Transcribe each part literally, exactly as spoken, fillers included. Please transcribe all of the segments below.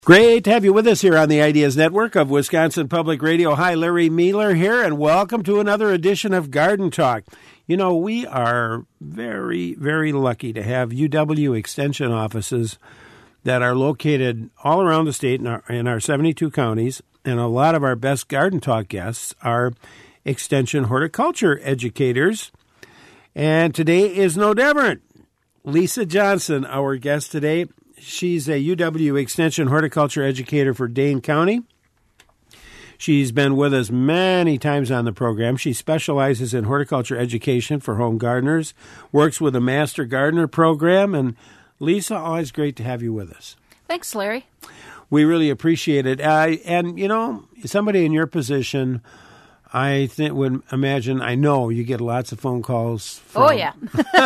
Great to have you with us here on the Ideas Network of Wisconsin Public Radio. Hi, Larry Mueller here, and welcome to another edition of Garden Talk. You know, we are very, very lucky to have U W Extension offices that are located all around the state in our, in our seventy-two counties, and a lot of our best Garden Talk guests are Extension horticulture educators, and today is no different. Lisa Johnson, our guest today. She's a U W Extension horticulture educator for Dane County. She's been with us many times on the program. She specializes in horticulture education for home gardeners, works with a Master Gardener program. And Lisa, always great to have you with us. Thanks, Larry. We really appreciate it. Uh, and, you know, somebody in your position, I think would imagine, I know you get lots of phone calls from, oh, yeah.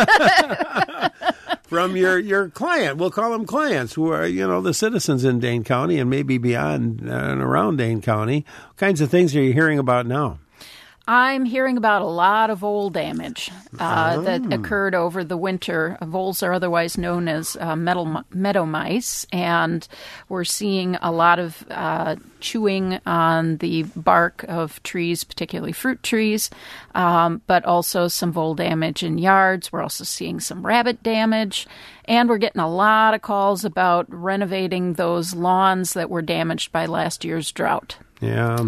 from your, your client. We'll call them clients who are, you know, the citizens in Dane County and maybe beyond and around Dane County. What kinds of things are you hearing about now? I'm hearing about a lot of vole damage uh, oh. that occurred over the winter. Voles are otherwise known as uh, meadow, meadow mice, and we're seeing a lot of uh, chewing on the bark of trees, particularly fruit trees, um, but also some vole damage in yards. We're also seeing some rabbit damage, and we're getting a lot of calls about renovating those lawns that were damaged by last year's drought. Yeah.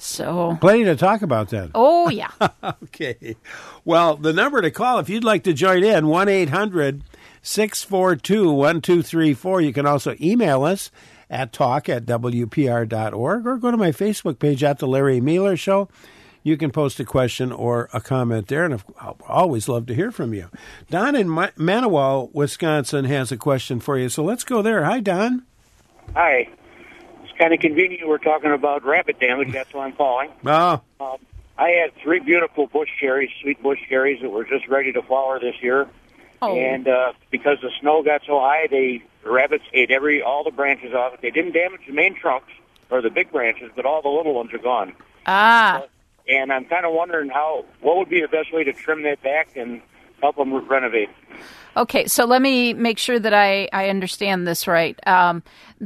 So plenty to talk about then. Oh, yeah. Okay. Well, the number to call if you'd like to join in, one eight hundred six four two one two three four. You can also email us at talk at w p r dot org or go to my Facebook page at The Larry Mueller Show. You can post a question or a comment there, and I'll always love to hear from you. Don in Manawa, Wisconsin, has a question for you, so let's go there. Hi, Don. Hi. Kind of convenient we're talking about rabbit damage. That's why I'm calling. Oh. Um, I had three beautiful bush cherries, sweet bush cherries, that were just ready to flower this year. Oh. And uh, because the snow got so high, they the rabbits ate every all the branches off it. They didn't damage the main trunks or the big branches, but all the little ones are gone. Ah. Uh, and I'm kind of wondering how what would be the best way to trim that back and help them renovate. Okay, so let me make sure that I, I understand this right. Um,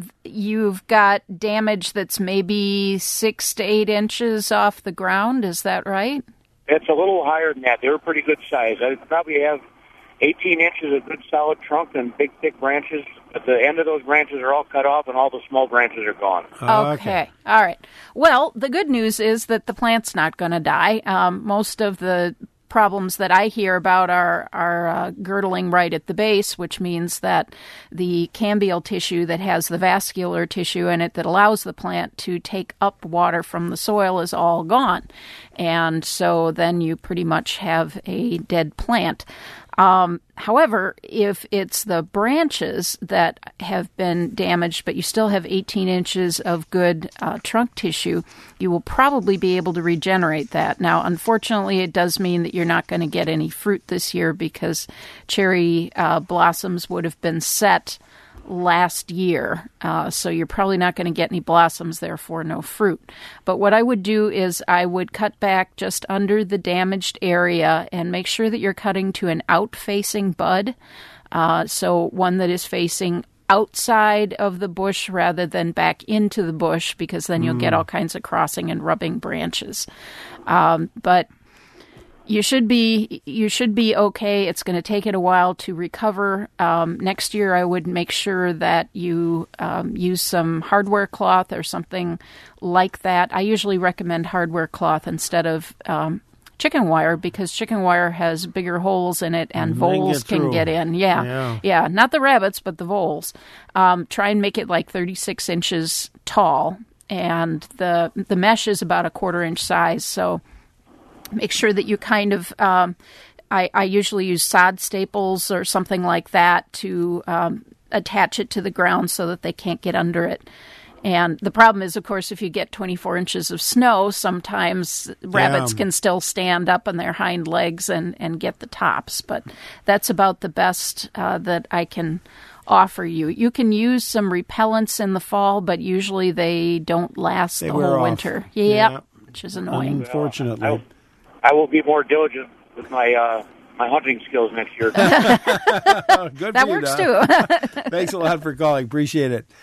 you've got damage that's maybe six to eight inches off the ground. Is that right? It's a little higher than that. They were pretty good size. I probably have eighteen inches of good solid trunk and big, thick branches. But the end of those branches are all cut off, and all the small branches are gone. Oh, okay. okay. All right. Well, the good news is that the plant's not going to die. Um, most of the problems that I hear about are, are uh, girdling right at the base, which means that the cambial tissue that has the vascular tissue in it that allows the plant to take up water from the soil is all gone. And so then you pretty much have a dead plant. Um, however, if it's the branches that have been damaged, but you still have eighteen inches of good uh, trunk tissue, you will probably be able to regenerate that. Now, unfortunately, it does mean that you're not going to get any fruit this year because cherry uh, blossoms would have been set last year, uh, so you're probably not going to get any blossoms, therefore no fruit. But what I would do is I would cut back just under the damaged area and make sure that you're cutting to an out-facing bud, uh, so one that is facing outside of the bush rather than back into the bush, because then you'll mm. get all kinds of crossing and rubbing branches. Um, but You should be you should be okay. It's going to take it a while to recover. Um, next year, I would make sure that you um, use some hardware cloth or something like that. I usually recommend hardware cloth instead of um, chicken wire because chicken wire has bigger holes in it and voles can get in. Yeah. yeah, yeah, not the rabbits, but the voles. Um, try and make it like thirty-six inches tall, and the the mesh is about a quarter inch size. So make sure that you kind of, um, I, I usually use sod staples or something like that to um, attach it to the ground so that they can't get under it. And the problem is, of course, if you get twenty-four inches of snow, sometimes rabbits yeah. can still stand up on their hind legs and, and get the tops. But that's about the best uh, that I can offer you. You can use some repellents in the fall, but usually they don't last they the wear whole off. winter. Yep, Yeah, which is annoying. Unfortunately. I, I will be more diligent with my uh, my hunting skills next year. Good that for you, works Don. too. Thanks a lot for calling. Appreciate it.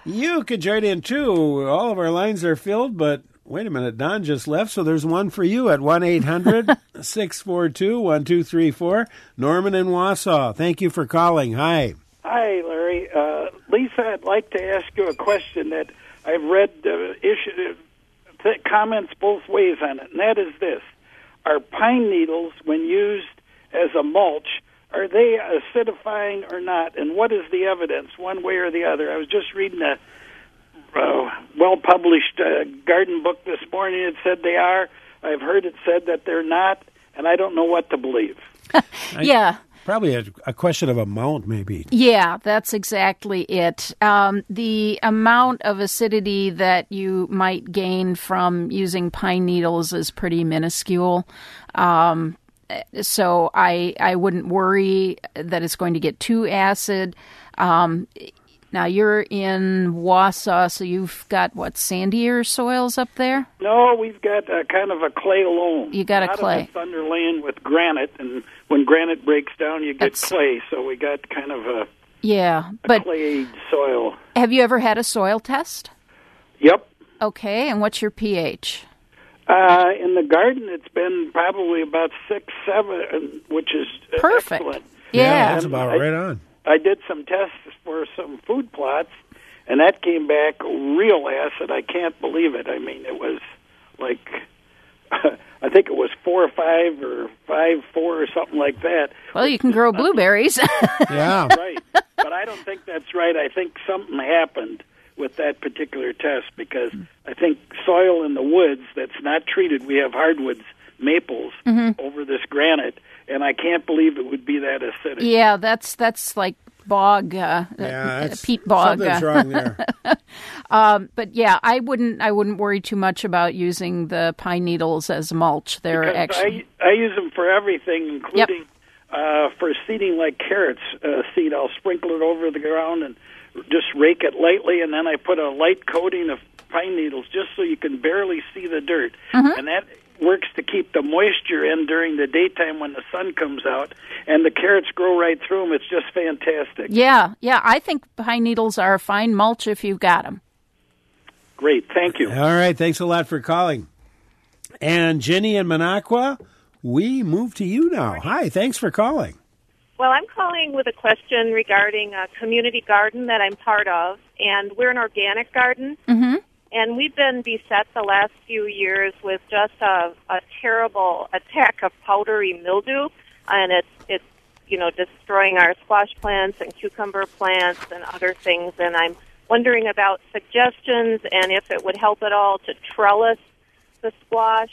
You could join in, too. All of our lines are filled, but wait a minute. Don just left, so there's one for you at one eight hundred six four two one two three four. Norman in Wausau, thank you for calling. Hi. Hi, Larry. Uh, Lisa, I'd like to ask you a question that I've read uh, issue, th- comments both ways on it, and that is this. Are pine needles, when used as a mulch, are they acidifying or not? And what is the evidence, one way or the other? I was just reading a uh, well-published uh, garden book this morning. It said they are. I've heard it said that they're not, and I don't know what to believe. Yeah. Probably a, a question of amount, maybe. Yeah, that's exactly it. Um, the amount of acidity that you might gain from using pine needles is pretty minuscule. Um, so I I wouldn't worry that it's going to get too acid. Um, now, you're in Wausau, so you've got, what, sandier soils up there? No, we've got uh, kind of a clay loam. You got a, a clay. Lot of it's underlain with granite, and when granite breaks down, you get That's... clay. So we got kind of a, yeah, a but clay soil. Have you ever had a soil test? Yep. Okay, and what's your pH? Uh, in the garden, it's been probably about six, seven, which is perfect. Excellent. Yeah, yeah that's about I, right on. I did some tests for some food plots, and that came back real acid. I can't believe it. I mean, it was like, I think it was four or five or five, four or something like that. Well, you can grow blueberries. Yeah. Right. But I don't think that's right. I think something happened with that particular test, because I think soil in the woods that's not treated, we have hardwoods, maples, mm-hmm. over this granite, and I can't believe it would be that acidic. Yeah, that's that's like bog, uh, yeah, uh, peat bog. Something's uh, wrong there. um, but yeah, I wouldn't I wouldn't worry too much about using the pine needles as mulch. They're because actually I, I use them for everything, including yep. uh, for seeding like carrots uh, seed. I'll sprinkle it over the ground and just rake it lightly, and then I put a light coating of pine needles just so you can barely see the dirt. Mm-hmm. And that works to keep the moisture in during the daytime when the sun comes out, and the carrots grow right through them. It's just fantastic. Yeah, yeah. I think pine needles are a fine mulch if you've got them. Great. Thank you. All right. Thanks a lot for calling. And Jenny in Minocqua, we move to you now. Hi. Thanks for calling. Well, I'm calling with a question regarding a community garden that I'm part of, and we're an organic garden. Mm-hmm. And we've been beset the last few years with just a, a terrible attack of powdery mildew, and it's it's you know destroying our squash plants and cucumber plants and other things. And I'm wondering about suggestions and if it would help at all to trellis the squash.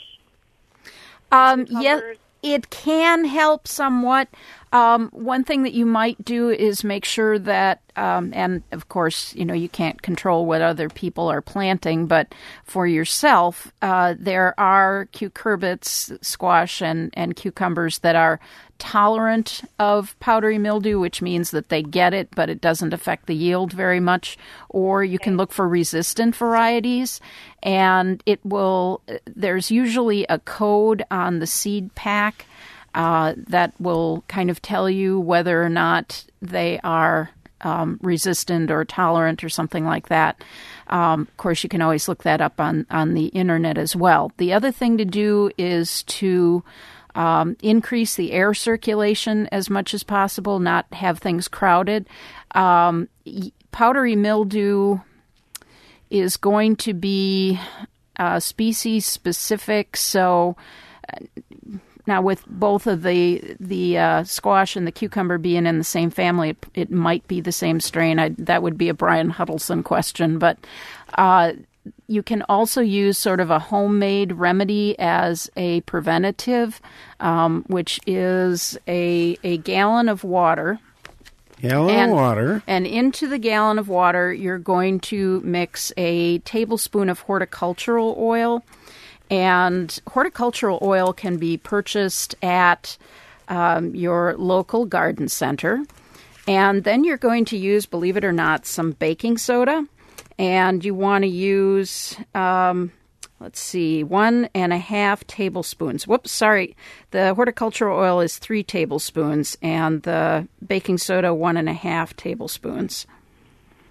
Um, yes, it can help somewhat. Um, one thing that you might do is make sure that, um, and of course, you know, you can't control what other people are planting, but for yourself, uh, there are cucurbits, squash, and, and cucumbers that are tolerant of powdery mildew, which means that they get it, but it doesn't affect the yield very much. Or you can look for resistant varieties, and it will, there's usually a code on the seed pack Uh, that will kind of tell you whether or not they are um, resistant or tolerant or something like that. Um, of course, you can always look that up on, on the internet as well. The other thing to do is to um, increase the air circulation as much as possible, not have things crowded. Um, powdery mildew is going to be uh, species specific, so uh, now, with both of the the uh, squash and the cucumber being in the same family, it, it might be the same strain. I, that would be a Brian Huddleston question. But uh, you can also use sort of a homemade remedy as a preventative, um, which is a a gallon of water. Gallon and, of water. And into the gallon of water, you're going to mix a tablespoon of horticultural oil. And horticultural oil can be purchased at um, your local garden center. And then you're going to use, believe it or not, some baking soda. And you want to use, um, let's see, one and a half tablespoons. Whoops, sorry. The horticultural oil is three tablespoons, and the baking soda, one and a half tablespoons.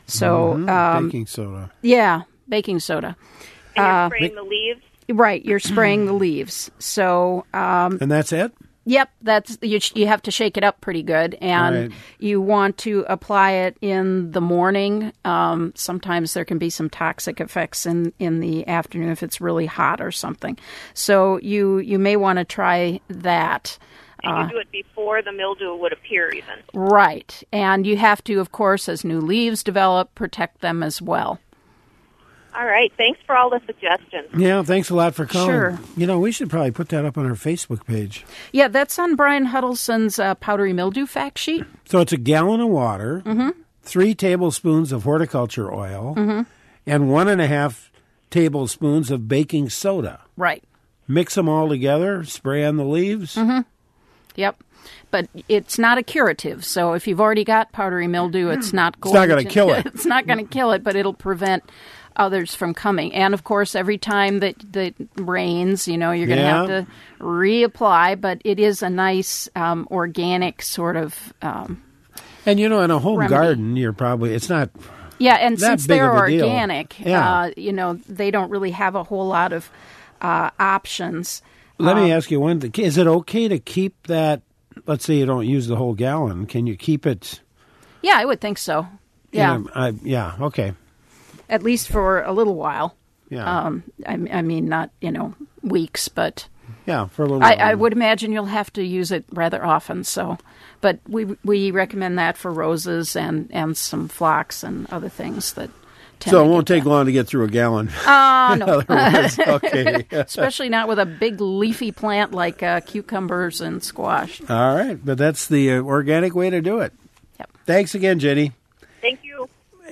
So Mhm, um, baking soda. yeah, baking soda. And you're Uh, spraying the leaves. Right, you're spraying the leaves. So um, And that's it? Yep, that's you. You have to shake it up pretty good, and Right. you want to apply it in the morning. Um, sometimes there can be some toxic effects in, in the afternoon if it's really hot or something. So you you may want to try that. And Uh, you do it before the mildew would appear, even. Right, and you have to, of course, as new leaves develop, protect them as well. All right. Thanks for all the suggestions. Yeah, thanks a lot for calling. Sure. You know, we should probably put that up on our Facebook page. Yeah, that's on Brian Huddleston's uh, powdery mildew fact sheet. So it's a gallon of water, Mm-hmm. three tablespoons of horticulture oil, and one and a half tablespoons of baking soda. Right. Mix them all together, spray on the leaves. Mm-hmm. Yep. But it's not a curative, so if you've already got powdery mildew, it's not going not gonna kill it. It's not going to kill it, but it'll prevent others from coming. And of course, every time that that rains, you know, you're going to Yeah. have to reapply. But it is a nice um, organic sort of. Um, And you know, in a home Remedy. garden, you're probably it's not. yeah, and That since big they're of a deal. organic, Yeah. uh, you know, they don't really have a whole lot of uh, options. Let Um, me ask you one thing: is it okay to keep that? Let's say you don't use the whole gallon. Can you keep it? Yeah, I would think so. Yeah, in a- I- yeah. Okay. at least for a little while. Yeah. Um, I, I mean, not, you know, weeks, but yeah. For a little. I, while. I would imagine you'll have to use it rather often. So, but we we recommend that for roses and, and some phlox and other things that tend So to it won't get take that. long to get through a gallon. Ah, In no. other words, okay. Especially not with a big leafy plant like uh, cucumbers and squash. All right, but that's the uh, organic way to do it. Yep. Thanks again, Jenny. Thank you.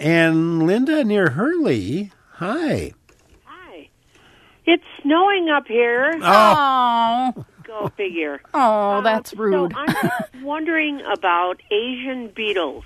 And Linda near Hurley. Hi. Hi. It's snowing up here. Oh, Go figure. oh, Um, that's rude. So I'm just wondering about Asian beetles.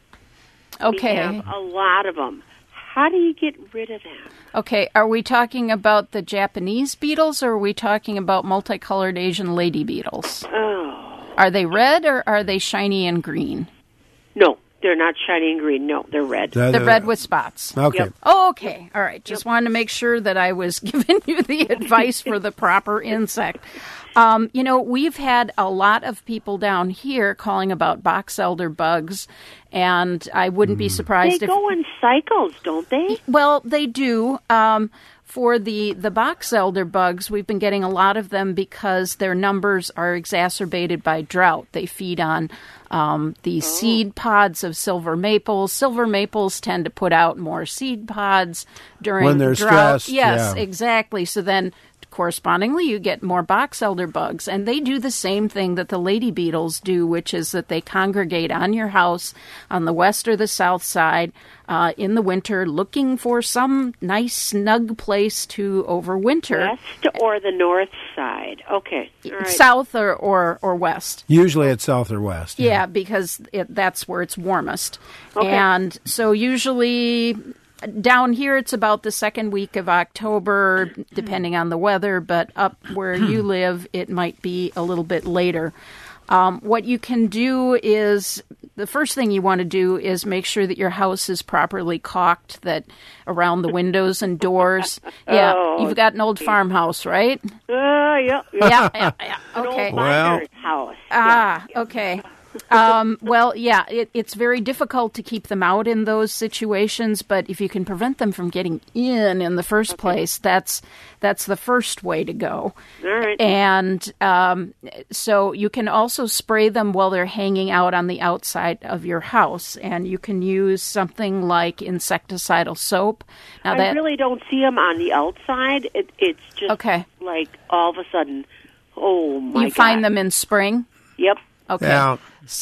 We Okay. have a lot of them. How do you get rid of them? Okay, are we talking about the Japanese beetles or are we talking about multicolored Asian lady beetles? Oh, Are they red or are they shiny and green? no, they're not shiny and green. No, they're red. Uh, The red with spots. Okay. Yep. Oh, okay. All right. Just wanted to make sure that I was giving you the advice for the proper insect. Um, you know, we've had a lot of people down here calling about box elder bugs, and I wouldn't be They surprised if... go in cycles, don't they? Well, they do. Um, for the, the box elder bugs, we've been getting a lot of them because their numbers are exacerbated by drought. They feed on um, the seed pods of silver maples. Silver maples tend to put out more seed pods during When they're drought. stressed, Yes, yeah. exactly. So then correspondingly, you get more box elder bugs. And they do the same thing that the lady beetles do, which is that they congregate on your house on the west or the south side uh, in the winter, looking for some nice, snug place to overwinter. West or the north side? Okay. All right. South or, or, or west. Usually it's south or west. Yeah, because it, that's where it's warmest. Okay. And so usually down here it's about the second week of October, depending on the weather, but up where you live, it might be a little bit later. Um, what you can do is, the first thing you want to do is make sure that your house is properly caulked, that around the windows and doors. Yeah, Oh, you've got an old farmhouse, right? Uh, yeah. yeah. Yeah, yeah, yeah. An Okay. old Well- miner's house. Ah, okay. Um, well, yeah, it, it's very difficult to keep them out in those situations, but if you can prevent them from getting in in the first place, that's that's the first way to go. All right. And um, so you can also spray them while they're hanging out on the outside of your house, and you can use something like insecticidal soap. Now I that really don't see them on the outside. It, it's just Okay. like all of a sudden, oh my you find God. them in spring. Yep. Okay, Yeah.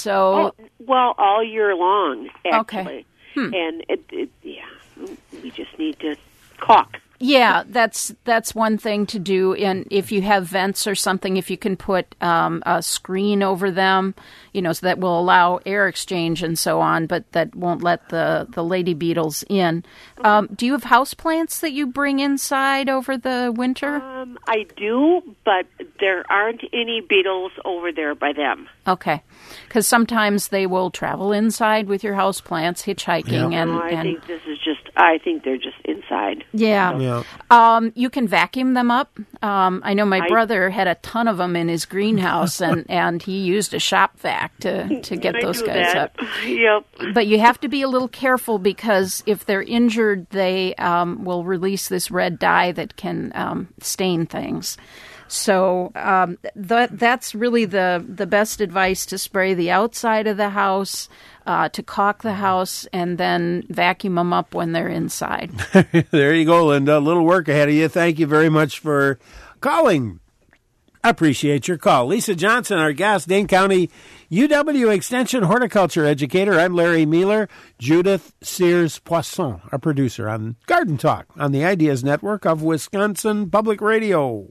so Oh, well, all year long, Okay. actually. And it, it, yeah, we just need to caulk. Yeah, that's that's one thing to do. And if you have vents or something, if you can put um, a screen over them, you know, so that will allow air exchange and so on, but that won't let the, the lady beetles in. Um, do you have houseplants that you bring inside over the winter? Um, I do, but there aren't any beetles over there by them. Okay, because sometimes they will travel inside with your houseplants, hitchhiking, Yeah. and, No, I and think this is just, I think they're just inside. yeah. Yeah. Um, you can vacuum them up. Um, I know my I- brother had a ton of them in his greenhouse, and, and he used a shop vac to, to get I those do guys that. up. Yep. But you have to be a little careful because if they're injured, they um, will release this red dye that can um, stain things. So um, that that's really the, the best advice, to spray the outside of the house, uh, to caulk the house, and then vacuum them up when they're inside. There you go, Linda. A little work ahead of you. Thank you very much for calling. I appreciate your call. Lisa Johnson, our guest, Dane County U W Extension horticulture educator. I'm Larry Mealer. Judith Sears-Poisson, our producer on Garden Talk on the Ideas Network of Wisconsin Public Radio.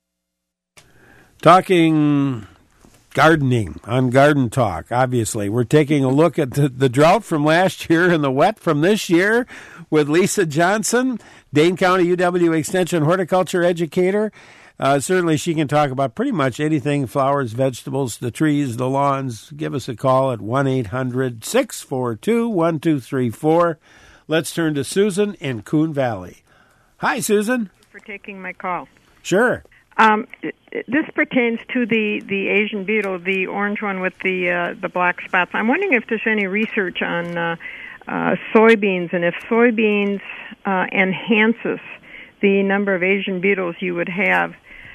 Talking gardening on Garden Talk, obviously. We're taking a look at the, the drought from last year and the wet from this year with Lisa Johnson, Dane County U W Extension horticulture educator. Uh, certainly she can talk about pretty much anything, flowers, vegetables, the trees, the lawns. Give us a call at one eight hundred six four two one two three four. Let's turn to Susan in Coon Valley. Hi, Susan. Thank you for taking my call. Sure. Um, this pertains to the, the Asian beetle, the orange one with the uh, the black spots. I'm wondering if there's any research on uh, uh, soybeans, and if soybeans uh, enhances the number of Asian beetles you would have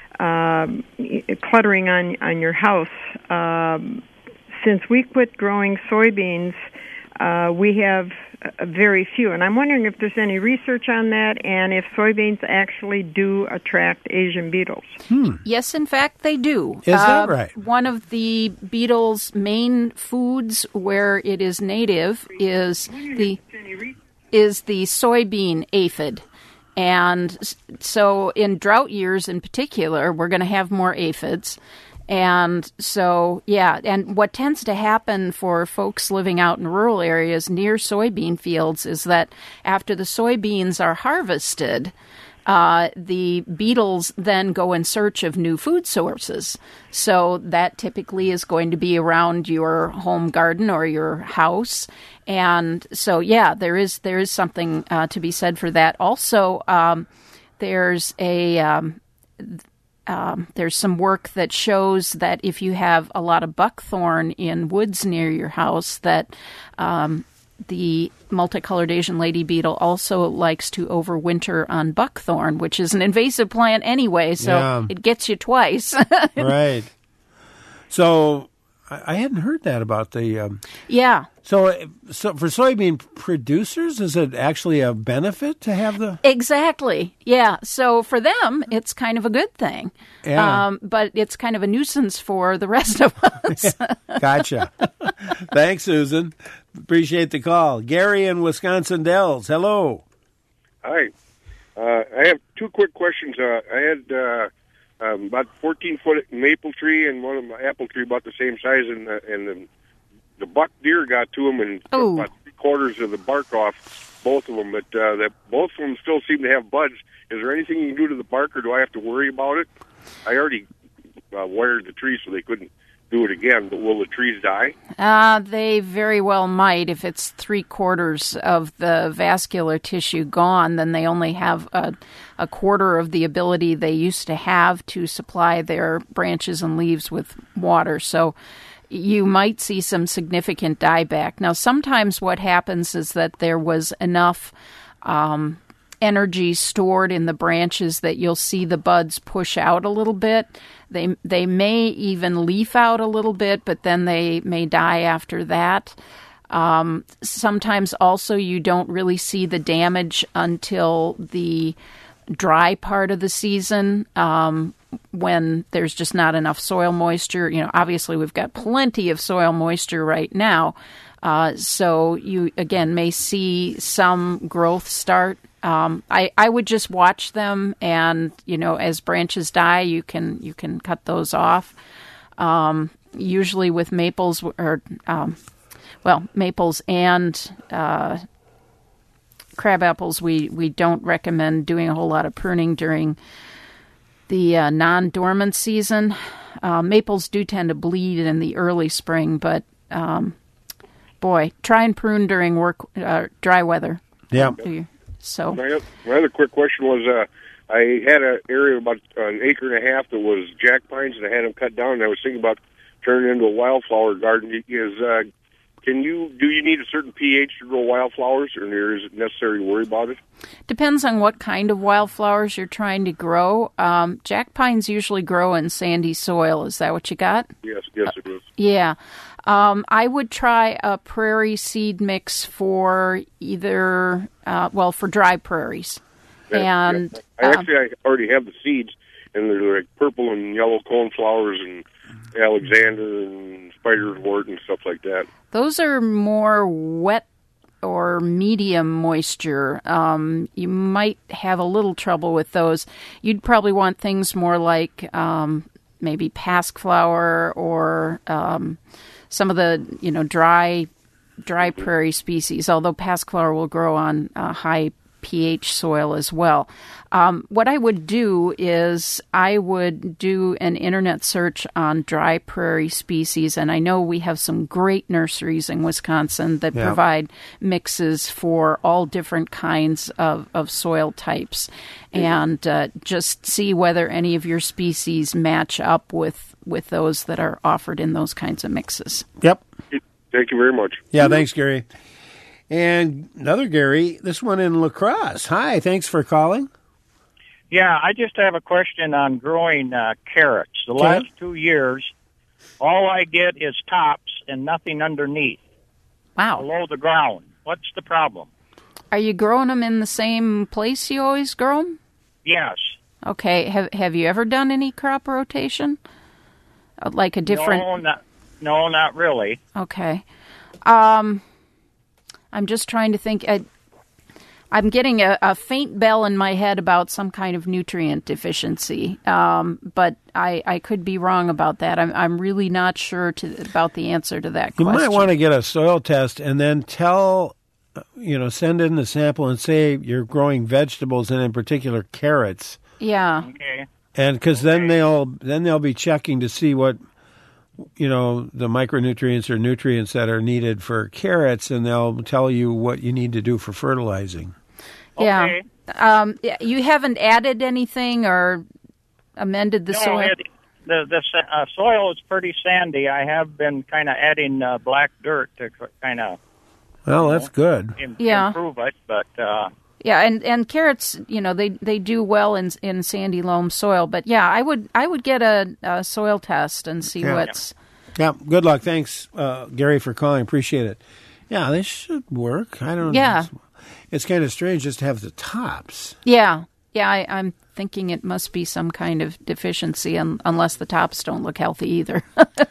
um, cluttering on on your house. Um, since we quit growing soybeans, uh, we have uh, very few, and I'm wondering if there's any research on that, and if soybeans actually do attract Asian beetles. Hmm. Yes, in fact, they do. Is that Uh, right? One of the beetle's main foods where it is native is the is the soybean aphid. And s- so in drought years in particular, we're going to have more aphids. And so, yeah, and what tends to happen for folks living out in rural areas near soybean fields is that after the soybeans are harvested, uh, the beetles then go in search of new food sources. So that typically is going to be around your home garden or your house. And so, yeah, there is there is something uh, to be said for that. Also, um, there's a um, um, there's some work that shows that if you have a lot of buckthorn in woods near your house, that um, the multicolored Asian lady beetle also likes to overwinter on buckthorn, which is an invasive plant anyway, so Yeah. it gets you twice. Right. So I I hadn't heard that about the. Um, Yeah. so, uh, so for soybean producers, is it actually a benefit to have the? Exactly. Yeah. So for them, it's kind of a good thing. Yeah. Um, but it's kind of a nuisance for the rest of us. Gotcha. Thanks, Susan. Appreciate the call. Gary in Wisconsin Dells. Hello. Hi. Uh, I have two quick questions. Uh, I had uh, um, about fourteen foot maple tree and one of my apple tree about the same size, and the, and the, the buck deer got to them and took Ooh. about three quarters of the bark off both of them. But uh, that both of them still seem to have buds. Is there anything you can do to the bark, or do I have to worry about it? I already uh, wired the tree so they couldn't do it again, but will the trees die? Uh, they very well might. If it's three quarters of the vascular tissue gone, then they only have a, a quarter of the ability they used to have to supply their branches and leaves with water. So you might see some significant dieback. Now, sometimes what happens is that there was enough um, energy stored in the branches that you'll see the buds push out a little bit. They they may even leaf out a little bit, but then they may die after that. Um, sometimes also you don't really see the damage until the dry part of the season, um, when there's just not enough soil moisture. You know, obviously we've got plenty of soil moisture right now. Uh, so you, again, may see some growth start Um, I, I would just watch them, and you know, as branches die, you can you can cut those off. Um, usually with maples or um, well, maples and uh, crab apples, we, we don't recommend doing a whole lot of pruning during the uh, non-dormant season. Uh, maples do tend to bleed in the early spring, but um, boy, try and prune during work uh, dry weather. Yeah. So my, my other quick question was, uh, I had an area about an acre and a half that was jack pines, and I had them cut down. And I was thinking about turning it into a wildflower garden. Is uh, can you do you need a certain pH to grow wildflowers, or is it necessary to worry about it? Depends on what kind of wildflowers you're trying to grow. Um, jack pines usually grow in sandy soil. Is that what you got? Yes, yes, it is. Uh, yeah. Um, I would try a prairie seed mix for either, uh, well, for dry prairies. Yeah, and yeah. I actually um, I already have the seeds, and they're like purple and yellow coneflowers and Alexander and spiderwort and stuff like that. Those are more wet or medium moisture. Um, you might have a little trouble with those. You'd probably want things more like um, maybe pasque-flower or um, some of the you know dry dry prairie species. Although pasque-flower will grow on uh, high pH soil as well. Um, what I would do is I would do an internet search on dry prairie species, and I know we have some great nurseries in Wisconsin that yeah. provide mixes for all different kinds of, of soil types, and uh, just see whether any of your species match up with, with those that are offered in those kinds of mixes. Yep. Thank you very much. Yeah, thanks, Gary. And another Gary, this one in La Crosse. Hi, thanks for calling. Yeah, I just have a question on growing uh, carrots. The okay. last two years, all I get is tops and nothing underneath. Wow. Below the ground. What's the problem? Are you growing them in the same place you always grow them? Yes. Okay. Have Have you ever done any crop rotation? Like a different... No, not, no, not really. Okay. Um... I'm just trying to think. I, I'm getting a, a faint bell in my head about some kind of nutrient deficiency, um, but I, I could be wrong about that. I'm I'm really not sure to, about the answer to that you question. You might want to get a soil test and then tell, you know, send in the sample and say you're growing vegetables and in particular carrots. Yeah. Okay. And because okay. then they'll then they'll be checking to see what, you know, the micronutrients or nutrients that are needed for carrots, and they'll tell you what you need to do for fertilizing. Yeah. Okay. Um, you haven't added anything or amended the no, soil? It, the the uh, soil is pretty sandy. I have been kind of adding uh, black dirt to kind of well, that's know, good. Im- yeah. improve it, but... Uh, Yeah, and, and carrots, you know, they, they do well in in sandy loam soil. But yeah, I would I would get a, a soil test and see yeah. what's. Yeah, good luck. Thanks, uh, Gary, for calling. Appreciate it. Yeah, this should work. I don't. Yeah, know. It's kind of strange just to have the tops. Yeah, yeah. I, I'm thinking it must be some kind of deficiency, un, unless the tops don't look healthy either.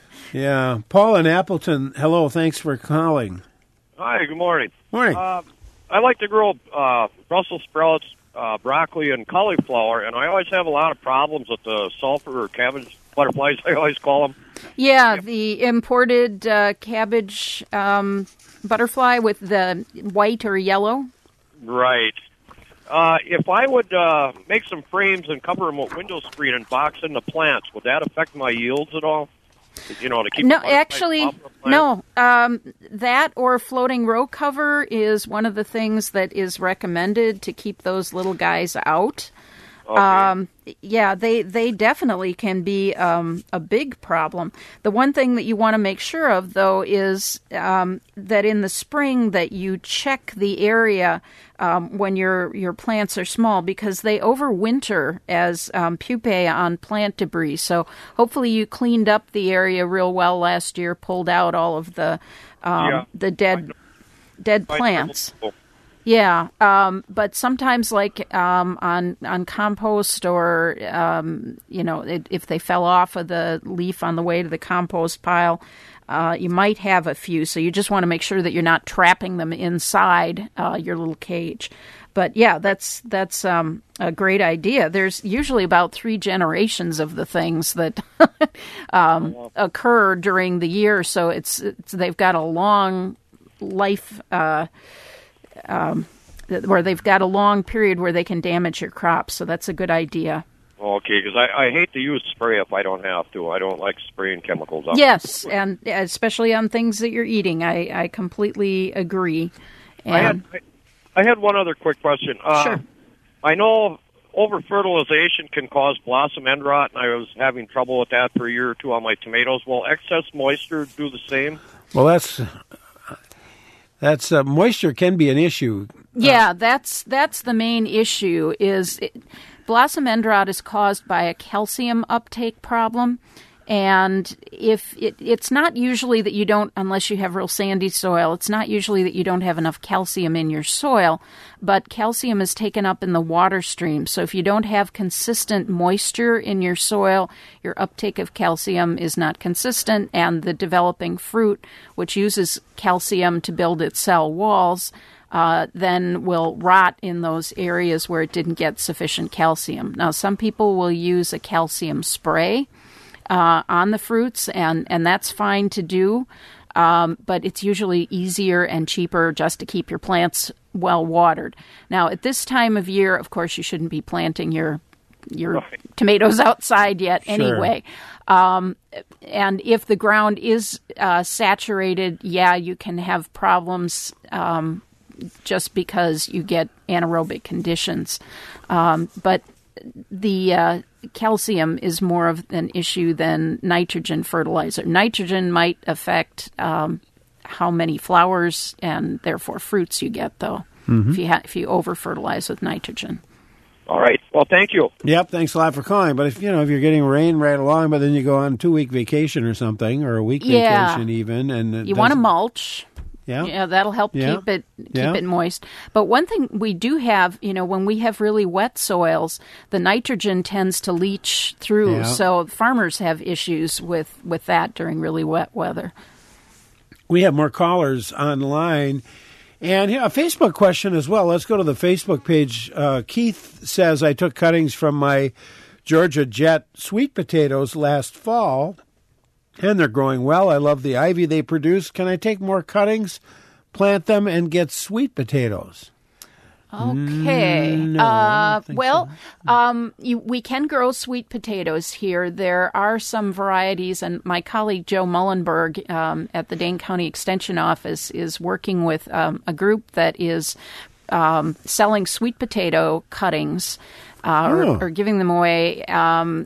Yeah, Paul in Appleton. Hello, thanks for calling. Hi, good morning. Morning. Uh, I like to grow uh, Brussels sprouts, uh, broccoli, and cauliflower, and I always have a lot of problems with the sulfur or cabbage butterflies, I always call them. Yeah, the imported uh, cabbage um, butterfly with the white or yellow. Right. Uh, if I would uh, make some frames and cover them with window screen and box in the plants, would that affect my yields at all? You know, to keep no, actually, no. Um, that or floating row cover is one of the things that is recommended to keep those little guys out. Okay. Um, yeah, they, they definitely can be um, a big problem. The one thing that you want to make sure of, though, is um, that in the spring that you check the area um, when your your plants are small, because they overwinter as um, pupae on plant debris. So hopefully you cleaned up the area real well last year, pulled out all of the um, yeah. the dead dead plants. Yeah, um, but sometimes, like um, on on compost, or um, you know, it, if they fell off of the leaf on the way to the compost pile, uh, you might have a few. So you just want to make sure that you're not trapping them inside uh, your little cage. But yeah, that's that's um, a great idea. There's usually about three generations of the things that um, occur during the year, so it's, it's they've got a long life, uh, um, where they've got a long period where they can damage your crops. So that's a good idea. Okay, because I, I hate to use spray if I don't have to. I don't like spraying chemicals on Yes, and especially on things that you're eating. I, I completely agree. And I had I, I had one other quick question. Uh, sure. I know over-fertilization can cause blossom end rot, and I was having trouble with that for a year or two on my tomatoes. Will excess moisture do the same? Well, that's that's uh, moisture can be an issue. Yeah, uh, that's that's the main issue. Is it, blossom end rot is caused by a calcium uptake problem, and if it, it's not usually that you don't, unless you have real sandy soil, it's not usually that you don't have enough calcium in your soil, but calcium is taken up in the water stream. So if you don't have consistent moisture in your soil, your uptake of calcium is not consistent, and the developing fruit, which uses calcium to build its cell walls, Uh, then will rot in those areas where it didn't get sufficient calcium. Now, some people will use a calcium spray uh, on the fruits, and, and that's fine to do, um, but it's usually easier and cheaper just to keep your plants well watered. Now, at this time of year, of course, you shouldn't be planting your your right. tomatoes outside yet sure. anyway. Um, and if the ground is uh, saturated, yeah, you can have problems um just because you get anaerobic conditions. Um, but the uh, calcium is more of an issue than nitrogen fertilizer. Nitrogen might affect um, how many flowers and therefore fruits you get, though, mm-hmm. if you ha- if you over-fertilize with nitrogen. All right. Well, thank you. Yep, thanks a lot for calling. But if you know if you're getting rain right along, but then you go on a two-week vacation or something, or a week yeah. vacation even, and you want to mulch. Yeah. yeah, that'll help yeah. keep it keep yeah. it moist. But one thing we do have, you know, when we have really wet soils, the nitrogen tends to leach through. Yeah. So farmers have issues with, with that during really wet weather. We have more callers online. And yeah, a Facebook question as well. Let's go to the Facebook page. Uh, Keith says, I took cuttings from my Georgia Jet sweet potatoes last fall, and they're growing well. I love the ivy they produce. Can I take more cuttings, plant them, and get sweet potatoes? Okay. Mm, no, uh, so. well, um, you, we can grow sweet potatoes here. There are some varieties, and my colleague Joe Mullenberg um, at the Dane County Extension Office is working with um, a group that is um, selling sweet potato cuttings. Uh, oh. or, or giving them away um,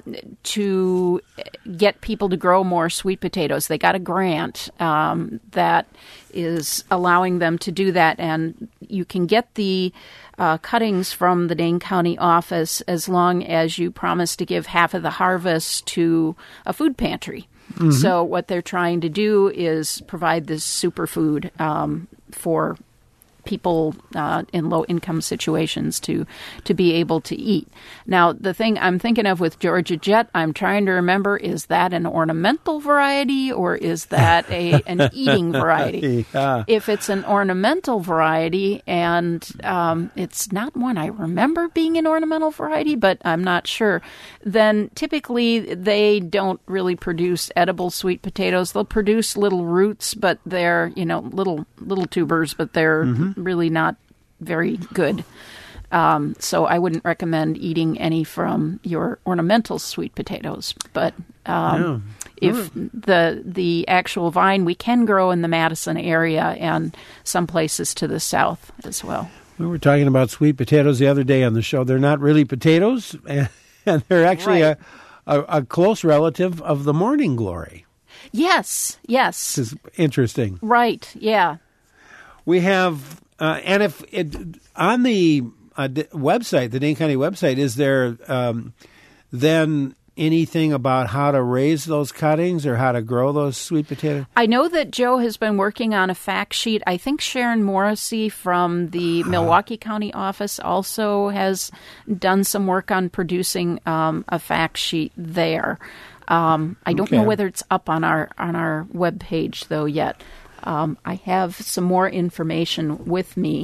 to get people to grow more sweet potatoes. They got a grant um, that is allowing them to do that, and you can get the uh, cuttings from the Dane County office as long as you promise to give half of the harvest to a food pantry. Mm-hmm. So what they're trying to do is provide this superfood um, for people uh, in low-income situations to to be able to eat. Now, the thing I'm thinking of with Georgia Jet, I'm trying to remember, is that an ornamental variety or is that a an eating variety? Yeah. If it's an ornamental variety, and um, it's not one I remember being an ornamental variety, but I'm not sure, then typically they don't really produce edible sweet potatoes. They'll produce little roots, but they're, you know, little little tubers, but they're mm-hmm. really not very good. Um, so I wouldn't recommend eating any from your ornamental sweet potatoes. But um, no. if the the actual vine, we can grow in the Madison area and some places to the south as well. We were talking about sweet potatoes the other day on the show. They're not really potatoes, and they're actually right. a, a, a close relative of the morning glory. Yes, yes. This is interesting. Right, yeah. We have, uh, and if it, on the uh, d- website, the Dane County website, is there um, then anything about how to raise those cuttings or how to grow those sweet potatoes? I know that Joe has been working on a fact sheet. I think Sharon Morrissey from the Milwaukee County office also has done some work on producing um, a fact sheet there. Um, I don't okay. know whether it's up on our on our webpage though yet. Um, I have some more information with me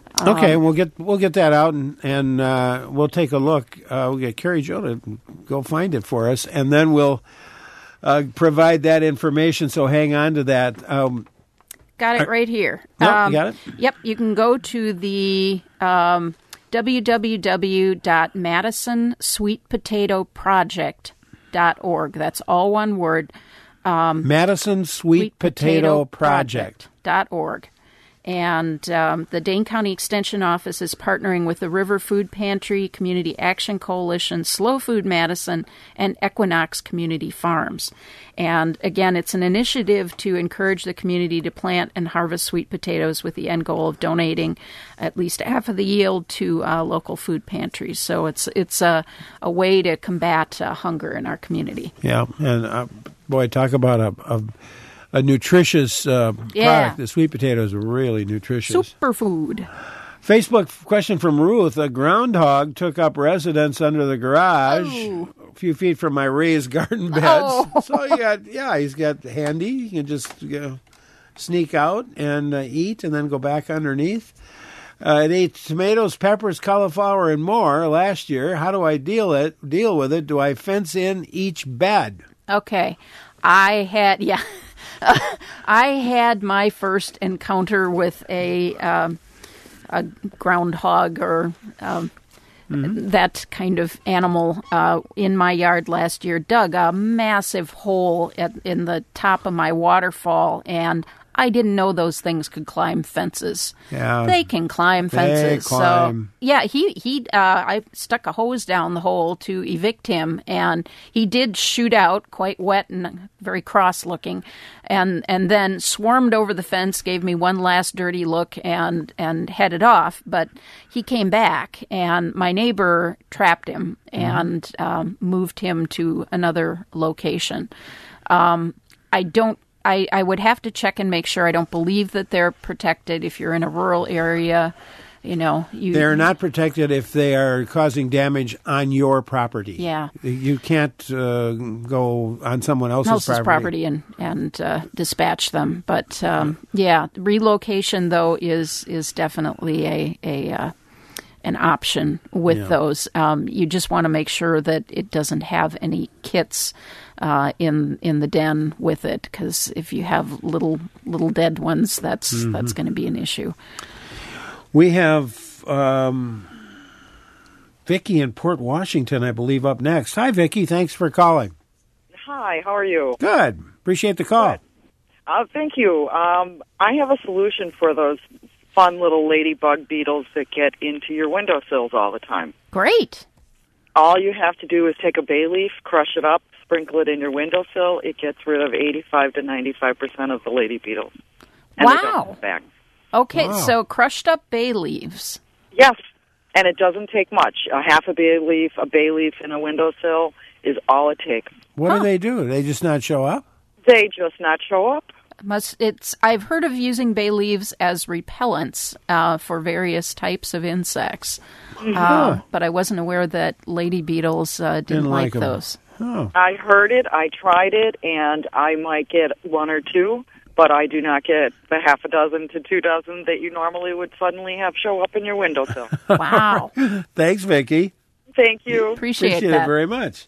Um, Okay, we'll get we'll get that out and and uh, we'll take a look. Uh, we'll get Carrie Jo to go find it for us, and then we'll uh, provide that information. So hang on to that. Um, got it right here. No, um, you got it? Yep, you can go to the um, w w w dot madison sweet potato project dot org. That's all one word. Um, Madison Sweet Potato Project dot org. And um, the Dane County Extension Office is partnering with the River Food Pantry, Community Action Coalition, Slow Food Madison, and Equinox Community Farms. And again, it's an initiative to encourage the community to plant and harvest sweet potatoes with the end goal of donating at least half of the yield to uh, local food pantries. So it's it's a, a way to combat uh, hunger in our community. Yeah, and uh, boy, talk about a... a A nutritious uh, Yeah. product. The sweet potatoes are really nutritious. Superfood. Facebook question from Ruth. A groundhog took up residence under the garage, Oh. a few feet from my raised garden beds. Oh. So he got, yeah, he's got handy. He can just you know, sneak out and uh, eat and then go back underneath. Uh, it ate tomatoes, peppers, cauliflower, and more last year. How do I deal it? Deal with it? Do I fence in each bed? Okay. I had, yeah. I had my first encounter with a um, a groundhog or um, mm-hmm. that kind of animal uh, in my yard last year. Dug a massive hole at, in the top of my waterfall, and I didn't know those things could climb fences. Yeah, they can climb fences. They climb. So yeah, he he. Uh, I stuck a hose down the hole to evict him, and he did shoot out, quite wet and very cross-looking, and and then swarmed over the fence, gave me one last dirty look, and and headed off. But he came back, and my neighbor trapped him and mm-hmm. um, moved him to another location. Um, I don't. I, I would have to check and make sure. I don't believe that they're protected if you're in a rural area. You know, you, they're not protected if they are causing damage on your property. Yeah, you can't uh, go on someone else's, else's property. property and and uh, dispatch them. But um, yeah, relocation though is is definitely a a uh, an option with yeah. those. Um, you just want to make sure that it doesn't have any kits uh, in in the den with it, because if you have little little dead ones, that's mm-hmm. that's going to be an issue. We have um, Vicki in Port Washington, I believe, up next. Hi, Vicki. Thanks for calling. Hi. How are you? Good. Appreciate the call. Good. Uh, thank you. Um, I have a solution for those fun little ladybug beetles that get into your windowsills all the time. Great. All you have to do is take a bay leaf, crush it up, sprinkle it in your windowsill. It gets rid of eighty-five to ninety-five percent of the lady beetles. And wow. They don't come back. Okay, wow. So crushed up bay leaves. Yes, and it doesn't take much. A half a bay leaf, a bay leaf in a windowsill is all it takes. What huh. do they do? They just not show up? They just not show up. Must it's? I've heard of using bay leaves as repellents uh, for various types of insects, mm-hmm. uh, but I wasn't aware that lady beetles uh, didn't, didn't like, like those. Oh. I heard it, I tried it, and I might get one or two, but I do not get the half a dozen to two dozen that you normally would suddenly have show up in your windowsill. Wow. Thanks, Vicki. Thank you. Appreciate, Appreciate that. it very much.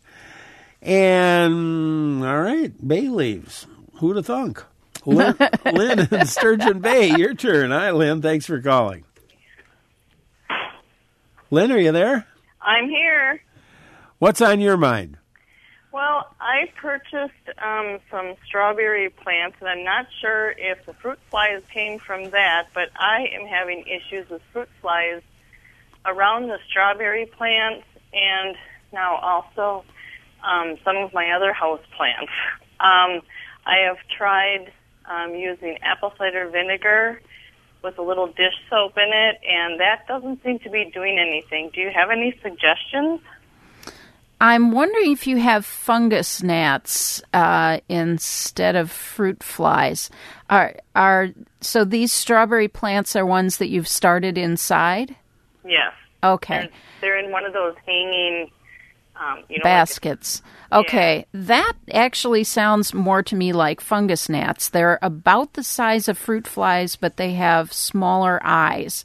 And, all right, bay leaves. Who'd have thunk? Lynn, Lynn in Sturgeon Bay, your turn. Hi, Lynn. Thanks for calling. Lynn, are you there? I'm here. What's on your mind? Well, I purchased um, some strawberry plants, and I'm not sure if the fruit flies came from that, but I am having issues with fruit flies around the strawberry plants and now also um, some of my other house plants. Um, I have tried um, using apple cider vinegar with a little dish soap in it, and that doesn't seem to be doing anything. Do you have any suggestions? I'm wondering if you have fungus gnats uh, instead of fruit flies. Are are so these strawberry plants are ones that you've started inside? Yes. Okay. And they're in one of those hanging um, you know, baskets. Like, okay, yeah. That actually sounds more to me like fungus gnats. They're about the size of fruit flies, but they have smaller eyes.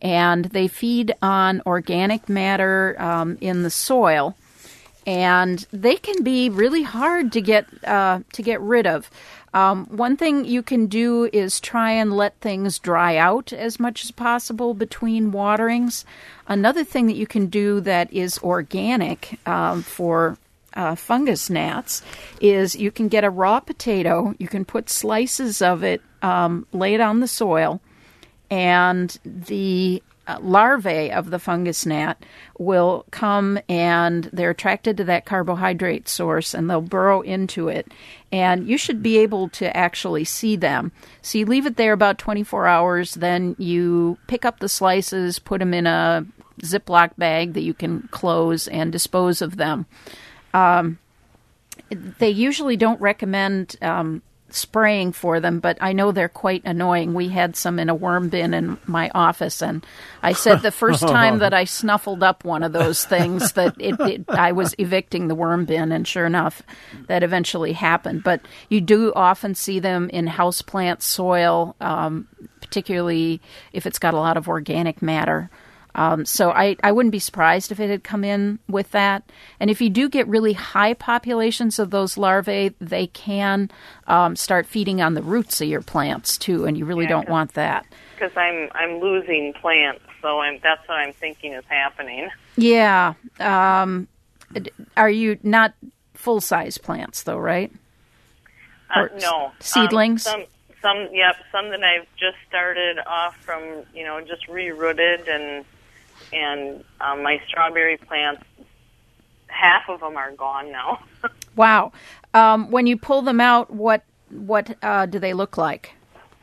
and they feed on organic matter um, in the soil, and they can be really hard to get uh, to get rid of. Um, one thing you can do is try and let things dry out as much as possible between waterings. Another thing that you can do that is organic um, for uh, fungus gnats is you can get a raw potato, you can put slices of it, um, lay it on the soil, and the Uh, larvae of the fungus gnat will come and they're attracted to that carbohydrate source and they'll burrow into it. And you should be able to actually see them. So you leave it there about twenty-four hours, then you pick up the slices, put them in a Ziploc bag that you can close and dispose of them. Um, they usually don't recommend um, spraying for them, but I know they're quite annoying. We had some in a worm bin in my office, and I said the first time that I snuffled up one of those things that it, it I was evicting the worm bin, and sure enough, that eventually happened. But you do often see them in houseplant soil, um, particularly if it's got a lot of organic matter. Um, so I, I wouldn't be surprised if it had come in with that. And if you do get really high populations of those larvae, they can um, start feeding on the roots of your plants too, and you really yeah, don't want that. Because I'm I'm losing plants, so I'm, that's what I'm thinking is happening. Yeah. Um, are you not full-size plants though, right? Uh, no. Seedlings? Um, some, some, yep, some that I've just started off from, you know, just re-rooted, and and um, my strawberry plants, half of them are gone now. Wow. Um, when you pull them out, what what uh, do they look like?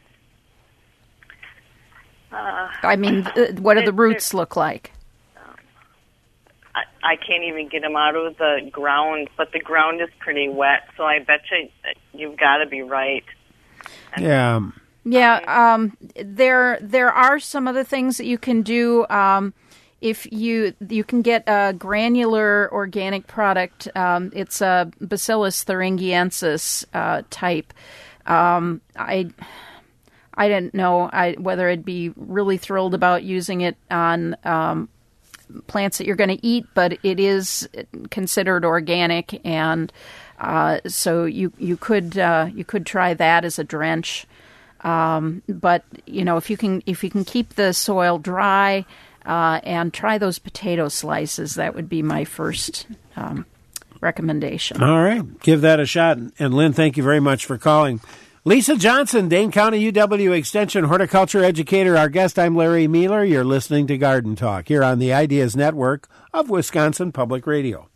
Uh, I mean, what do the roots look like? Um, I, I can't even get them out of the ground, but the ground is pretty wet, so I bet you you've got to be right. And, yeah. Yeah. Um, there there are some other things that you can do. Um, if you you can get a granular organic product, um, it's a Bacillus thuringiensis uh, type. Um, I. I didn't know I, whether I'd be really thrilled about using it on um, plants that you're going to eat, but it is considered organic, and uh, so you you could uh, you could try that as a drench. Um, but you know, if you can if you can keep the soil dry uh, and try those potato slices, that would be my first um, recommendation. All right, give that a shot. And Lynn, thank you very much for calling. Lisa Johnson, Dane County U W Extension horticulture educator, our guest. I'm Larry Mueller. You're listening to Garden Talk here on the Ideas Network of Wisconsin Public Radio.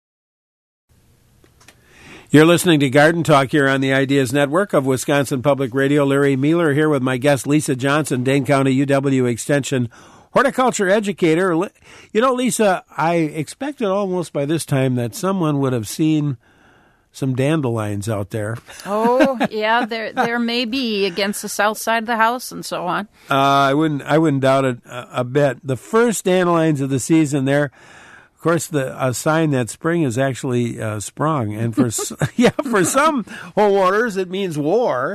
You're listening to Garden Talk here on the Ideas Network of Wisconsin Public Radio. Larry Mueller here with my guest, Lisa Johnson, Dane County U W Extension horticulture educator. You know, Lisa, I expected almost by this time that someone would have seen some dandelions out there. Oh, yeah, there there may be against the south side of the house and so on. Uh, I wouldn't I wouldn't doubt it a, a bit. The first dandelions of the season there, of course, the a sign that spring is actually uh, sprung, and for yeah, for some homeowners it means war.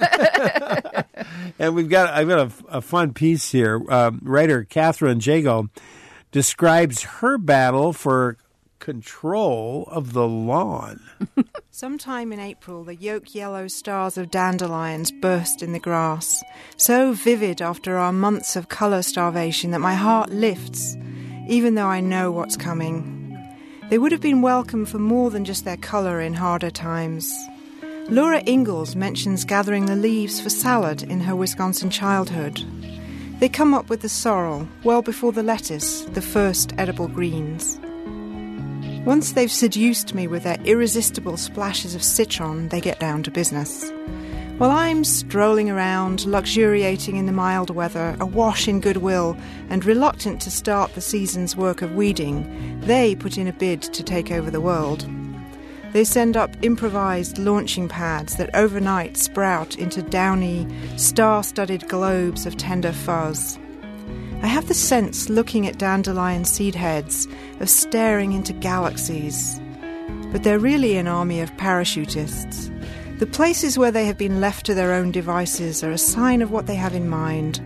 And we've got I've got a, a fun piece here. Uh, writer Catherine Jago describes her battle for control of the lawn. Sometime in April, the yolk yellow stars of dandelions burst in the grass, so vivid after our months of colour starvation that my heart lifts, even though I know what's coming. They would have been welcome for more than just their colour in harder times. Laura Ingalls mentions gathering the leaves for salad in her Wisconsin childhood. They come up with the sorrel well before the lettuce, the first edible greens. Once they've seduced me with their irresistible splashes of citron, they get down to business. While I'm strolling around, luxuriating in the mild weather, awash in goodwill, and reluctant to start the season's work of weeding, they put in a bid to take over the world. They send up improvised launching pads that overnight sprout into downy, star-studded globes of tender fuzz. I have the sense, looking at dandelion seed heads, of staring into galaxies. But they're really an army of parachutists. The places where they have been left to their own devices are a sign of what they have in mind.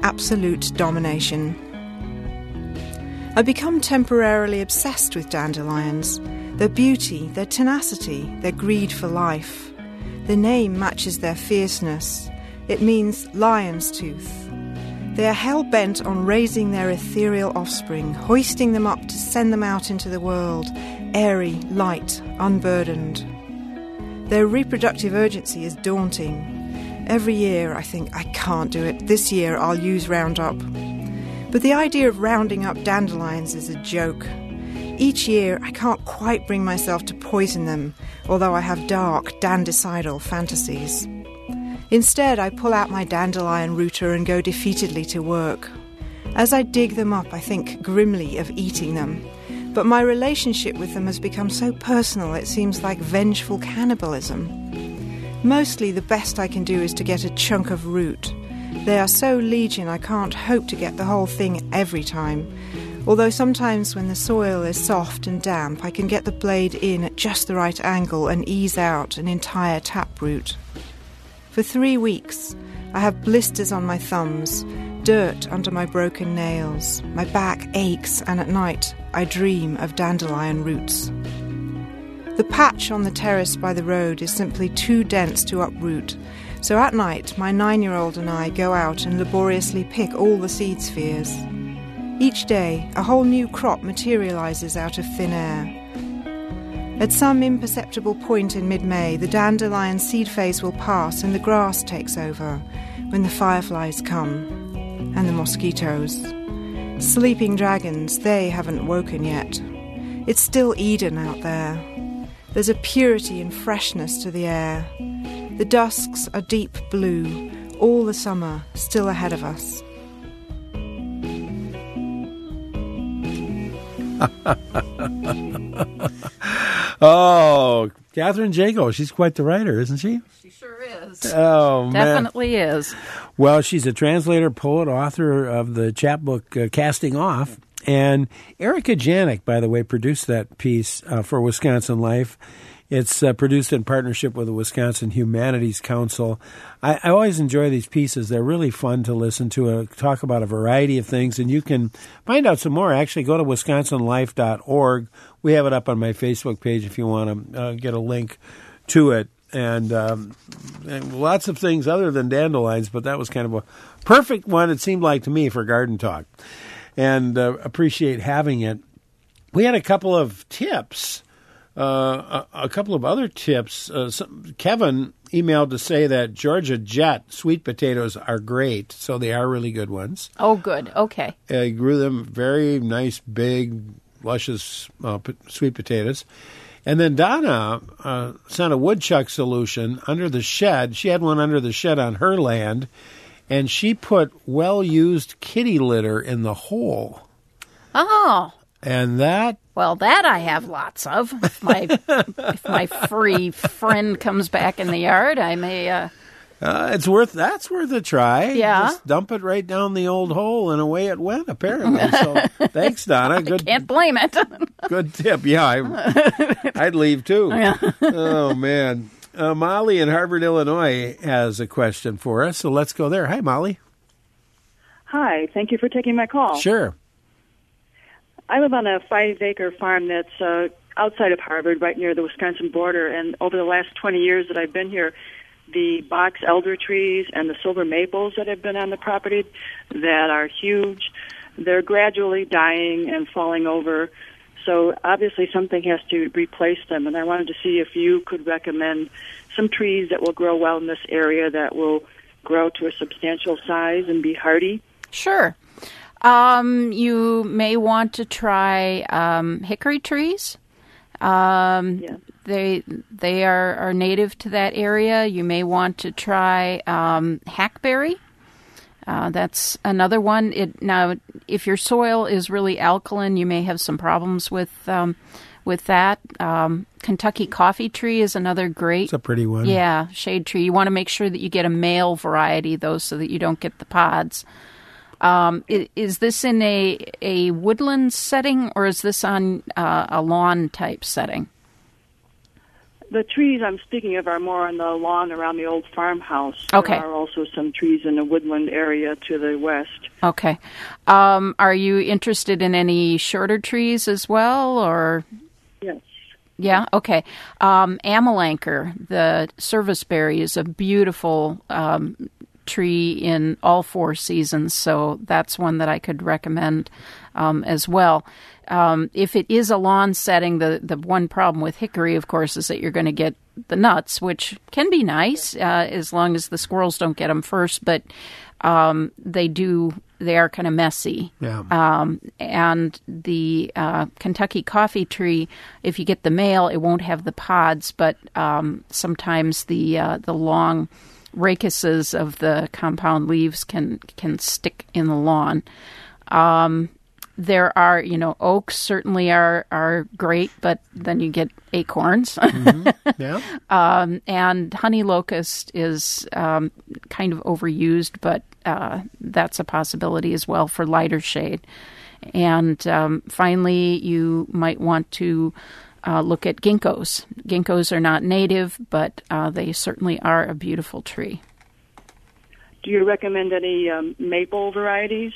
absolute domination. I've become temporarily obsessed with dandelions. Their beauty, their tenacity, their greed for life. The name matches their fierceness. It means lion's tooth. They are hell-bent on raising their ethereal offspring, hoisting them up to send them out into the world, airy, light, unburdened. Their reproductive urgency is daunting. Every year I think, I can't do it. This year I'll use Roundup. But the idea of rounding up dandelions is a joke. Each year I can't quite bring myself to poison them, although I have dark, dandicidal fantasies. Instead, I pull out my dandelion rooter and go defeatedly to work. As I dig them up, I think grimly of eating them. But my relationship with them has become so personal it seems like vengeful cannibalism. Mostly the best I can do is to get a chunk of root. They are so legion I can't hope to get the whole thing every time. Although sometimes when the soil is soft and damp, I can get the blade in at just the right angle and ease out an entire taproot. For three weeks, I have blisters on my thumbs, dirt under my broken nails. My back aches, and at night I dream of dandelion roots. The patch on the terrace by the road is simply too dense to uproot, so at night my nine-year-old and I go out and laboriously pick all the seed spheres. Each day, a whole new crop materializes out of thin air. At some imperceptible point in mid-May, the dandelion seed phase will pass and the grass takes over, when the fireflies come, and the mosquitoes. Sleeping dragons, they haven't woken yet. It's still Eden out there. There's a purity and freshness to the air. The dusks are deep blue, all the summer still ahead of us. Oh, Catherine Jago, she's quite the writer, isn't she? She sure is. Oh, man. Definitely is. Well, she's a translator, poet, author of the chapbook uh, Casting Off. And Erica Janik, by the way, produced that piece uh, for Wisconsin Life. It's uh, produced in partnership with the Wisconsin Humanities Council. I, I always enjoy these pieces. They're really fun to listen to, uh, talk about a variety of things. And you can find out some more. Actually, go to wisconsin life dot org. We have it up on my Facebook page if you want to uh, get a link to it. And, um, and lots of things other than dandelions, but that was kind of a perfect one, it seemed like to me, for Garden Talk. And uh, appreciate having it. We had a couple of tips. Uh, a, a couple of other tips. Uh, some, Kevin emailed to say that Georgia Jet sweet potatoes are great, so they are really good ones. Oh, good. Okay. I grew them very nice, big, luscious uh, p- sweet potatoes. And then Donna uh, sent a woodchuck solution under the shed. She had one under the shed on her land, and she put well-used kitty litter in the hole. Oh. And that... Well, that I have lots of. If my if my furry friend comes back in the yard, I may... Uh... Uh, it's worth that's worth a try. Yeah. Just dump it right down the old hole, and away it went, apparently. So thanks, Donna. Good, I can't blame it. Good tip. Yeah, I, I'd leave, too. Yeah. Oh, man. Uh, Molly in Harvard, Illinois, has a question for us, so let's go there. Hi, Molly. Hi. Thank you for taking my call. Sure. I live on a five-acre farm that's uh, outside of Harvard, right near the Wisconsin border, and over the last twenty years that I've been here, the box elder trees and the silver maples that have been on the property that are huge, they're gradually dying and falling over. So obviously something has to replace them, and I wanted to see if you could recommend some trees that will grow well in this area that will grow to a substantial size and be hardy. Sure. Um, you may want to try um, hickory trees. Um, yeah. They they are, are native to that area. You may want to try um, hackberry. Uh, that's another one. It, now, if your soil is really alkaline, you may have some problems with um, with that. Um, Kentucky coffee tree is another great. It's a pretty one. Yeah, shade tree. You want to make sure that you get a male variety, though, so that you don't get the pods. Um, is, is this in a, a woodland setting, or is this on uh, a lawn type setting? the trees I'm speaking of are more on the lawn around the old farmhouse. Okay. There are also some trees in the woodland area to the west. Okay. Um, are you interested in any shorter trees as well, or? Yes. Yeah, okay. Um, Amelancher, the serviceberry, is a beautiful um, tree in all four seasons, so that's one that I could recommend um, as well. Um, if it is a lawn setting, the, the one problem with hickory, of course, is that you're going to get the nuts, which can be nice uh, as long as the squirrels don't get them first, but um, they do, they are kind of messy. Yeah. Um, and the uh, Kentucky coffee tree, if you get the male, it won't have the pods, but um, sometimes the uh, the long rachises of the compound leaves can can stick in the lawn. Um, there are, you know, oaks certainly are, are great, but then you get acorns. Mm-hmm. Yeah. um, and honey locust is um, kind of overused, but uh, that's a possibility as well for lighter shade. And um, finally, you might want to uh, look at ginkgos. Ginkgos are not native, but uh, they certainly are a beautiful tree. Do you recommend any um, maple varieties?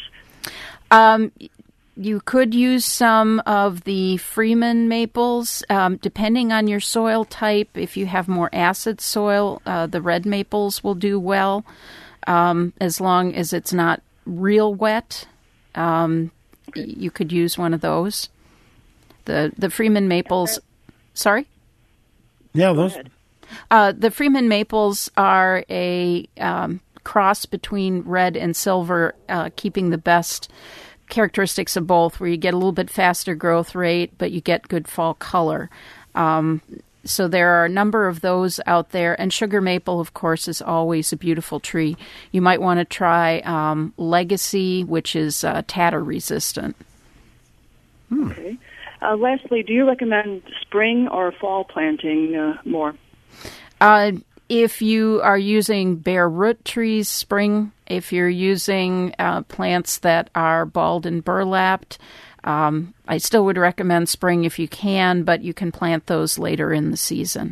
Um, you could use some of the Freeman maples, um, depending on your soil type. If you have more acid soil, uh, the red maples will do well, um, as long as it's not real wet. Um, you could use one of those. The the Freeman maples. Sorry? Yeah, those. Uh, the Freeman maples are a um, cross between red and silver, uh, keeping the best characteristics of both, where you get a little bit faster growth rate, but you get good fall color. Um, so there are a number of those out there. And sugar maple, of course, is always a beautiful tree. You might want to try um, Legacy, which is uh, tatter resistant. Hmm. Okay. Uh, lastly, do you recommend spring or fall planting uh, more? Uh, if you are using bare root trees, spring. If you're using uh, plants that are balled and burlapped, um, I still would recommend spring if you can, but you can plant those later in the season.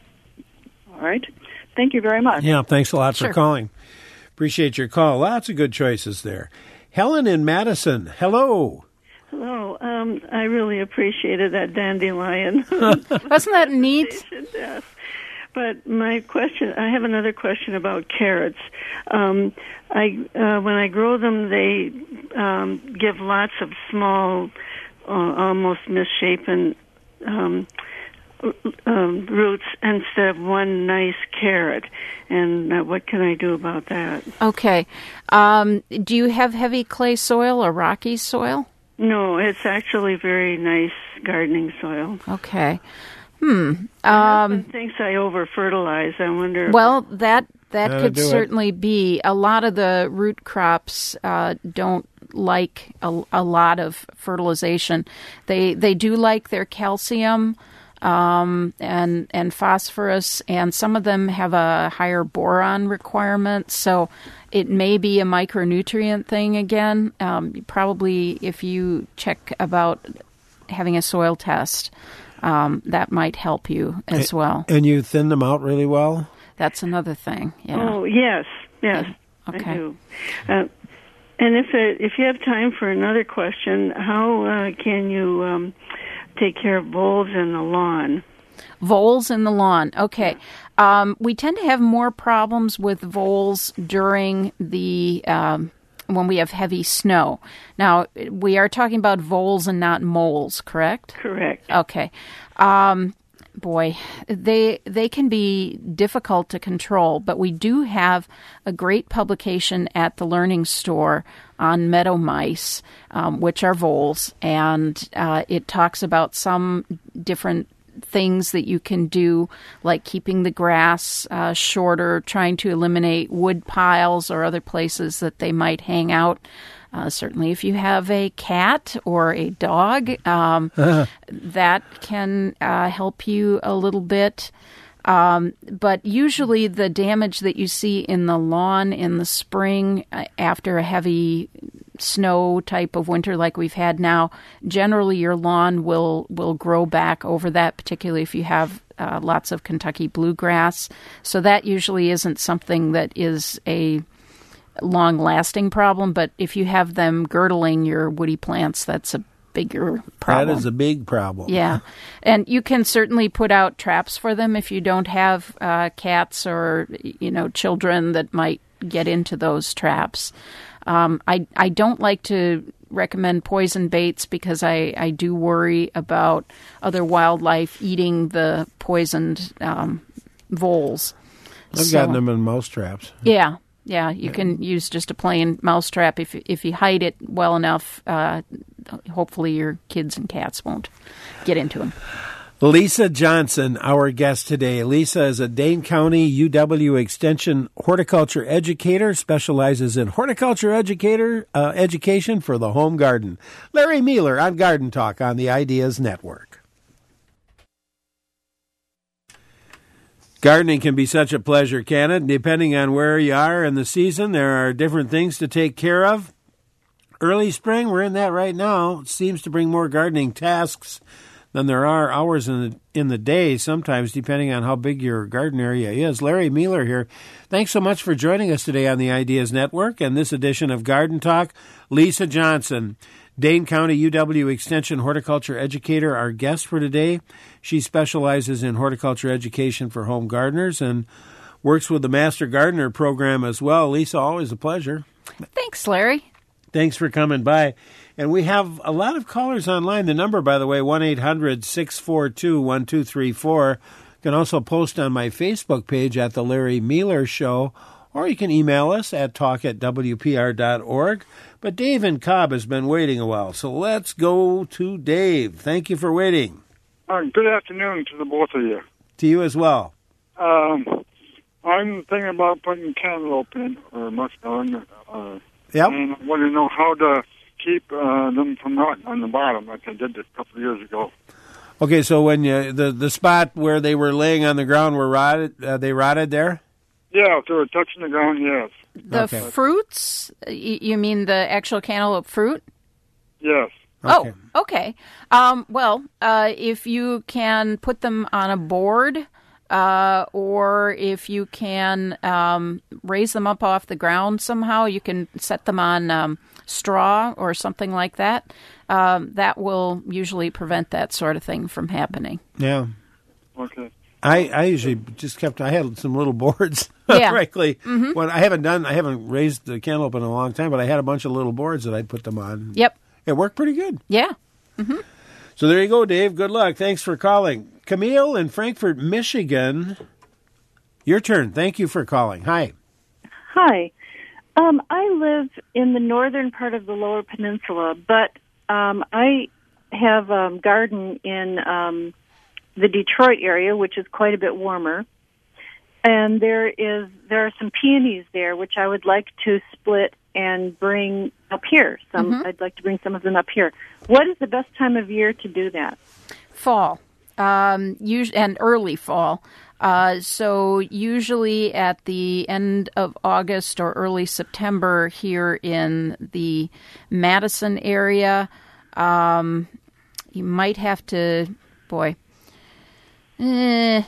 All right. Thank you very much. Yeah, thanks a lot Sure. for calling. Appreciate your call. Lots of good choices there. Helen in Madison, hello. Hello. Um, I really appreciated that dandelion. Wasn't that neat? Yes. But my question, I have another question about carrots. Um, I uh, when I grow them, they um, give lots of small, uh, almost misshapen um, um, roots instead of one nice carrot. And uh, what can I do about that? Okay. Um, do you have heavy clay soil or rocky soil? No, it's actually very nice gardening soil. Okay. Hmm. My Um, husband thinks I over-fertilize. I wonder. well, that that That'll could do it. certainly be. A lot of the root crops uh, don't like a, a lot of fertilization. They they do like their calcium um, and and phosphorus, and some of them have a higher boron requirement. So it may be a micronutrient thing again. Um, probably if you check about having a soil test. Um, that might help you as well. And you thin them out really well? That's another thing. Yeah. Oh yes, yes, Okay. I do. Uh, and if it, if you have time for another question, how uh, can you um, take care of voles in the lawn? Voles in the lawn. Okay. Um, we tend to have more problems with voles during the um, when we have heavy snow. Now, we are talking about voles and not moles, correct? Correct. Okay. Um, boy, they they can be difficult to control, but we do have a great publication at the Learning Store on meadow mice, um, which are voles, and uh, it talks about some different things that you can do, like keeping the grass uh, shorter, trying to eliminate wood piles or other places that they might hang out. Uh, certainly, if you have a cat or a dog, um, that can uh, help you a little bit. Um, but usually the damage that you see in the lawn in the spring uh, after a heavy snow type of winter like we've had now, generally your lawn will, will grow back over that, particularly if you have uh, lots of Kentucky bluegrass. So that usually isn't something that is a long-lasting problem. But if you have them girdling your woody plants, that's a bigger problem. That is a big problem. Yeah. And you can certainly put out traps for them if you don't have uh, cats or, you know, children that might get into those traps. Um, I, I don't like to recommend poison baits because I, I do worry about other wildlife eating the poisoned um, voles. I've So- gotten them in mouse traps. Yeah. Yeah, you can use just a plain mouse trap if if you hide it well enough. Uh, hopefully, your kids and cats won't get into them. Lisa Johnson, our guest today. Lisa is a Dane County U W Extension horticulture educator, specializes in horticulture educator uh, education for the home garden. Larry Mealer on Garden Talk on the Ideas Network. Gardening can be such a pleasure, can it? Depending on where you are in the season, there are different things to take care of. Early spring, we're in that right now, seems to bring more gardening tasks than there are hours in the, in the day, sometimes depending on how big your garden area is. Larry Mealer here. Thanks so much for joining us today on the Ideas Network and this edition of Garden Talk. Lisa Johnson, Dane County U W Extension horticulture educator, our guest for today. She specializes in horticulture education for home gardeners and works with the Master Gardener program as well. Lisa, always a pleasure. Thanks, Larry. Thanks for coming by. And we have a lot of callers online. The number, by the way, one eight hundred six four two one two three four. You can also post on my Facebook page at The Larry Mealer Show, or you can email us at talk at w p r dot org. But Dave in Cobb has been waiting a while, so let's go to Dave. Thank you for waiting. Uh, good afternoon to the both of you. To you as well. Um, I'm thinking about putting cantaloupe in, or muskmelon. Uh, yep. And I want to know how to keep uh, them from rotting on the bottom, like I did this a couple of years ago. Okay, so when you, the, the spot where they were laying on the ground were rotted, uh, they rotted there? Yeah, if they were touching the ground, yes. The Okay. fruits? Y- You mean the actual cantaloupe fruit? Yes. Oh, okay. Um, well, uh, if you can put them on a board, uh, or if you can um, raise them up off the ground somehow, you can set them on um, straw or something like that. Um, that will usually prevent that sort of thing from happening. Yeah. Okay. I, I usually just kept, I had some little boards, Yeah. frankly. Mhm. When I haven't done, I haven't raised the cantaloupe in a long time, but I had a bunch of little boards that I'd put them on. Yep. It worked pretty good. Yeah. Mm-hmm. So there you go, Dave. Good luck. Thanks for calling. Camille in Frankfort, Michigan. Your turn. Thank you for calling. Hi. Hi. Um, I live in the northern part of the Lower Peninsula, but um, I have a um, garden in um, the Detroit area, which is quite a bit warmer. And there is there are some peonies there, which I would like to split and bring up here. Some Mhm. I'd like to bring some of them up here. What is the best time of year to do that? Fall, um, us- and early fall. Uh, so usually at the end of August or early September here in the Madison area, um, you might have to, boy. Eh,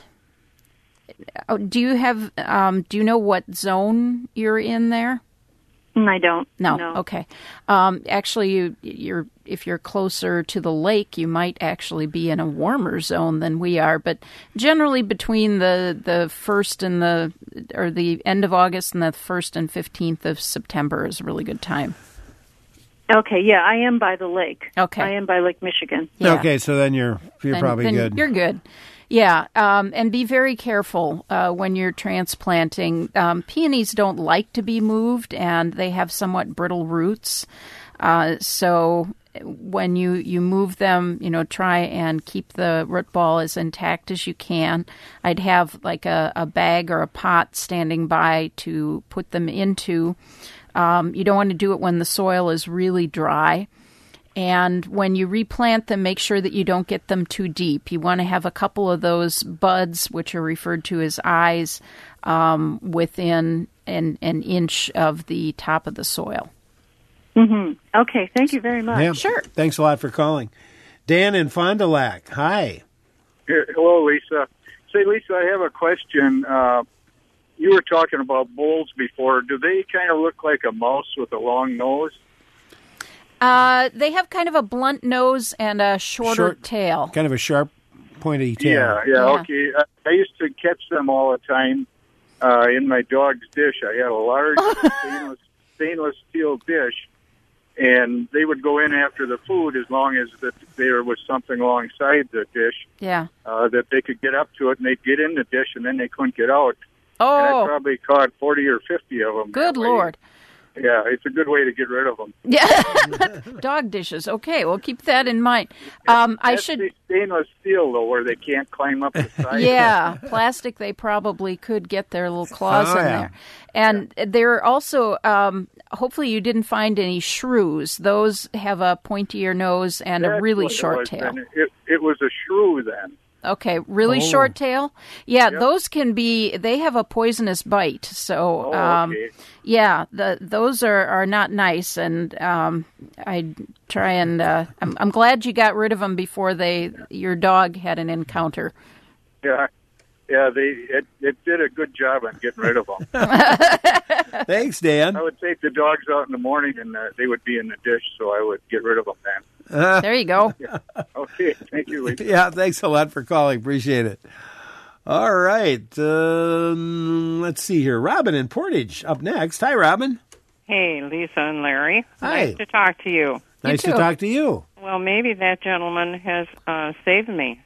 oh, do you have? Um, do you know what zone you're in there? I don't. No. No. Okay. Um, actually, you, you're if you're closer to the lake, you might actually be in a warmer zone than we are. But generally, between the the first and the or the end of August and the first and fifteenth of September is a really good time. Okay, yeah, I am by the lake. Okay. I am by Lake Michigan. Okay, so then you're you're Then- probably then good. You're good. Yeah, um, and be very careful uh, when you're transplanting. Um, peonies don't like to be moved, and they have somewhat brittle roots. Uh, so when you, you move them, you know, try and keep the root ball as intact as you can. I'd have like a, a bag or a pot standing by to put them into. Um, you don't want to do it when the soil is really dry. And when you replant them, make sure that you don't get them too deep. You want to have a couple of those buds, which are referred to as eyes, um, within an, an inch of the top of the soil. Mm-hmm. Okay, thank you very much. Yeah. Sure. Thanks a lot for calling. Dan in Fond du Lac. Hi. Hello, Lisa. Say, Lisa, I have a question. Uh, you were talking about bowls before. Do they kind of look like a mouse with a long nose? Uh, they have kind of a blunt nose and a shorter Short, tail. Kind of a sharp, pointy tail. Yeah, yeah, Yeah. okay. I, I used to catch them all the time uh, in my dog's dish. I had a large stainless, stainless steel dish, and they would go in after the food as long as that there was something alongside the dish Yeah. uh, that they could get up to it, and they'd get in the dish, and then they couldn't get out. Oh. And I probably caught forty or fifty of them. Good Lord. Yeah, it's a good way to get rid of them. Yeah. Dog dishes. Okay, we'll keep that in mind. Um, I That's should. the stainless steel, though, where they can't climb up the side. Yeah, plastic. They probably could get their little claws Oh, in yeah. there, and there are also. Um, hopefully, you didn't find any shrews. Those have a pointier nose and a That's really what it short was tail. then. It, it was a shrew then. Okay, really Oh. short tail. Yeah, those can be. They have a poisonous bite. So, Oh, um, okay. yeah, the those are, are not nice. And um, I try and uh, I'm I'm glad you got rid of them before they your dog had an encounter. Yeah, yeah. They it, it did a good job on getting rid of them. Thanks, Dan. I would take the dogs out in the morning, and uh, they would be in the dish, so I would get rid of them then. Uh, there you go. Yeah. Okay, thank you, Lisa. Yeah, thanks a lot for calling. Appreciate it. All right. Um, let's see here. Robin in Portage up next. Hi, Robin. Hey, Lisa and Larry. Hi. Nice to talk to you. Nice to talk to you. Well, maybe that gentleman has uh, saved me.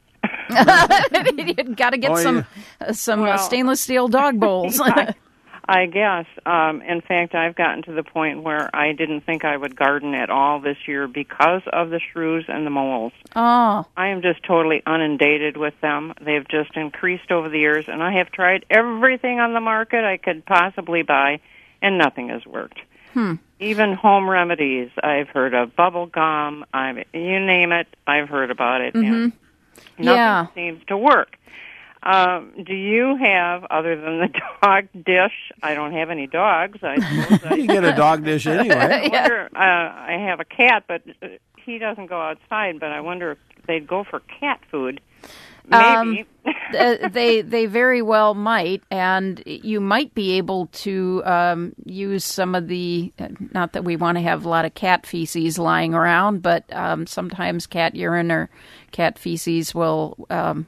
You got to get Oh, some yeah. uh, some uh, Well- stainless steel dog bowls. I guess. Um, in fact, I've gotten to the point where I didn't think I would garden at all this year because of the shrews and the moles. Oh. I am just totally inundated with them. They've just increased over the years, and I have tried everything on the market I could possibly buy, and nothing has worked. Hmm. Even home remedies. I've heard of bubble gum. I you name it, I've heard about it. Mhm. And nothing Yeah. seems to work. Um, do you have, other than the dog dish? I don't have any dogs. I suppose I You get a dog dish anyway. I wonder. Uh, I have a cat, but uh, he doesn't go outside. But I wonder if they'd go for cat food. Maybe. Um, uh, they they very well might, and you might be able to um, use some of the. Not that we want to have a lot of cat feces lying around, but um, sometimes cat urine or cat feces will um,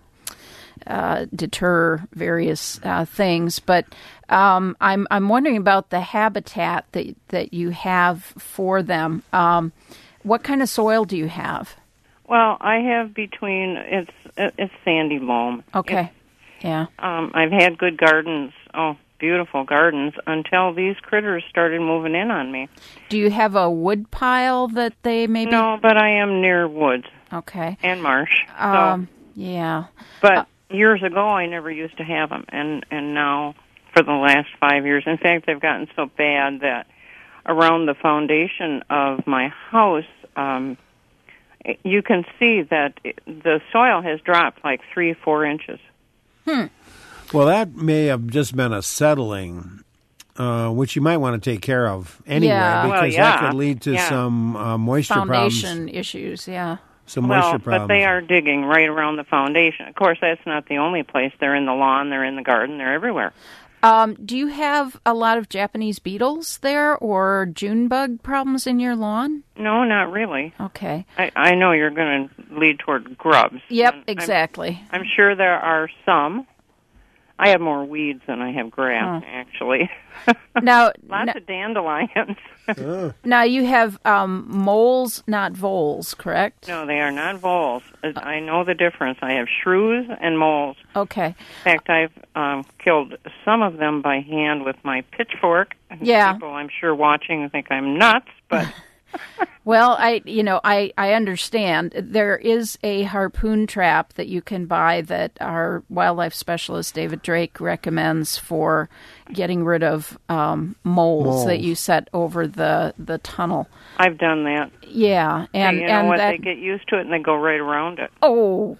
uh, deter various uh, things. But um, I'm I'm wondering about the habitat that that you have for them. Um, what kind of soil do you have? Well, I have between it's it's sandy loam. Okay. Yeah. Um, I've had good gardens. Oh, beautiful gardens until these critters started moving in on me. Do you have a wood pile that they maybe? No, but I am near woods. Okay. And marsh. Um. So, yeah. but years ago, I never used to have them, and and now for the last five years, in fact, they've gotten so bad that around the foundation of my house. Um, You can see that it, the soil has dropped like three, four inches. Hmm. Well, that may have just been a settling, uh, which you might want to take care of anyway, Yeah. because Well, yeah. that could lead to Yeah. some uh, moisture Foundation problems. issues. Yeah. Some well, moisture but problems. they are digging right around the foundation. Of course, that's not the only place. They're in the lawn, they're in the garden, they're everywhere. Um, do you have a lot of Japanese beetles there or June bug problems in your lawn? No, not really. Okay. I, I know you're going to lead toward grubs. Yep, And exactly. I'm, I'm sure there are some. I have more weeds than I have grass, Oh. actually. Now, Lots now, of dandelions. now you have um, moles, not voles, correct? No, they are not voles. I know the difference. I have shrews and moles. Okay. In fact, I've um, killed some of them by hand with my pitchfork. Yeah. People, I'm sure, watching think I'm nuts, but Well, I you know I, I understand there is a harpoon trap that you can buy that our wildlife specialist David Drake recommends for getting rid of um, moles, Moles. that you set over the, the tunnel. I've done that. Yeah, and you know and what? that They get used to it and they go right around it. oh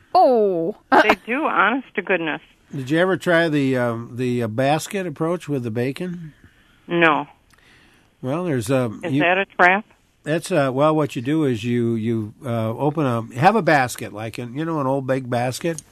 oh They do, honest to goodness. Did you ever try the um, the uh, basket approach with the bacon? No. Well, there's a. Is you, that a trap? That's uh, well. What you do is you you uh, open a have a basket like an you know an old big basket,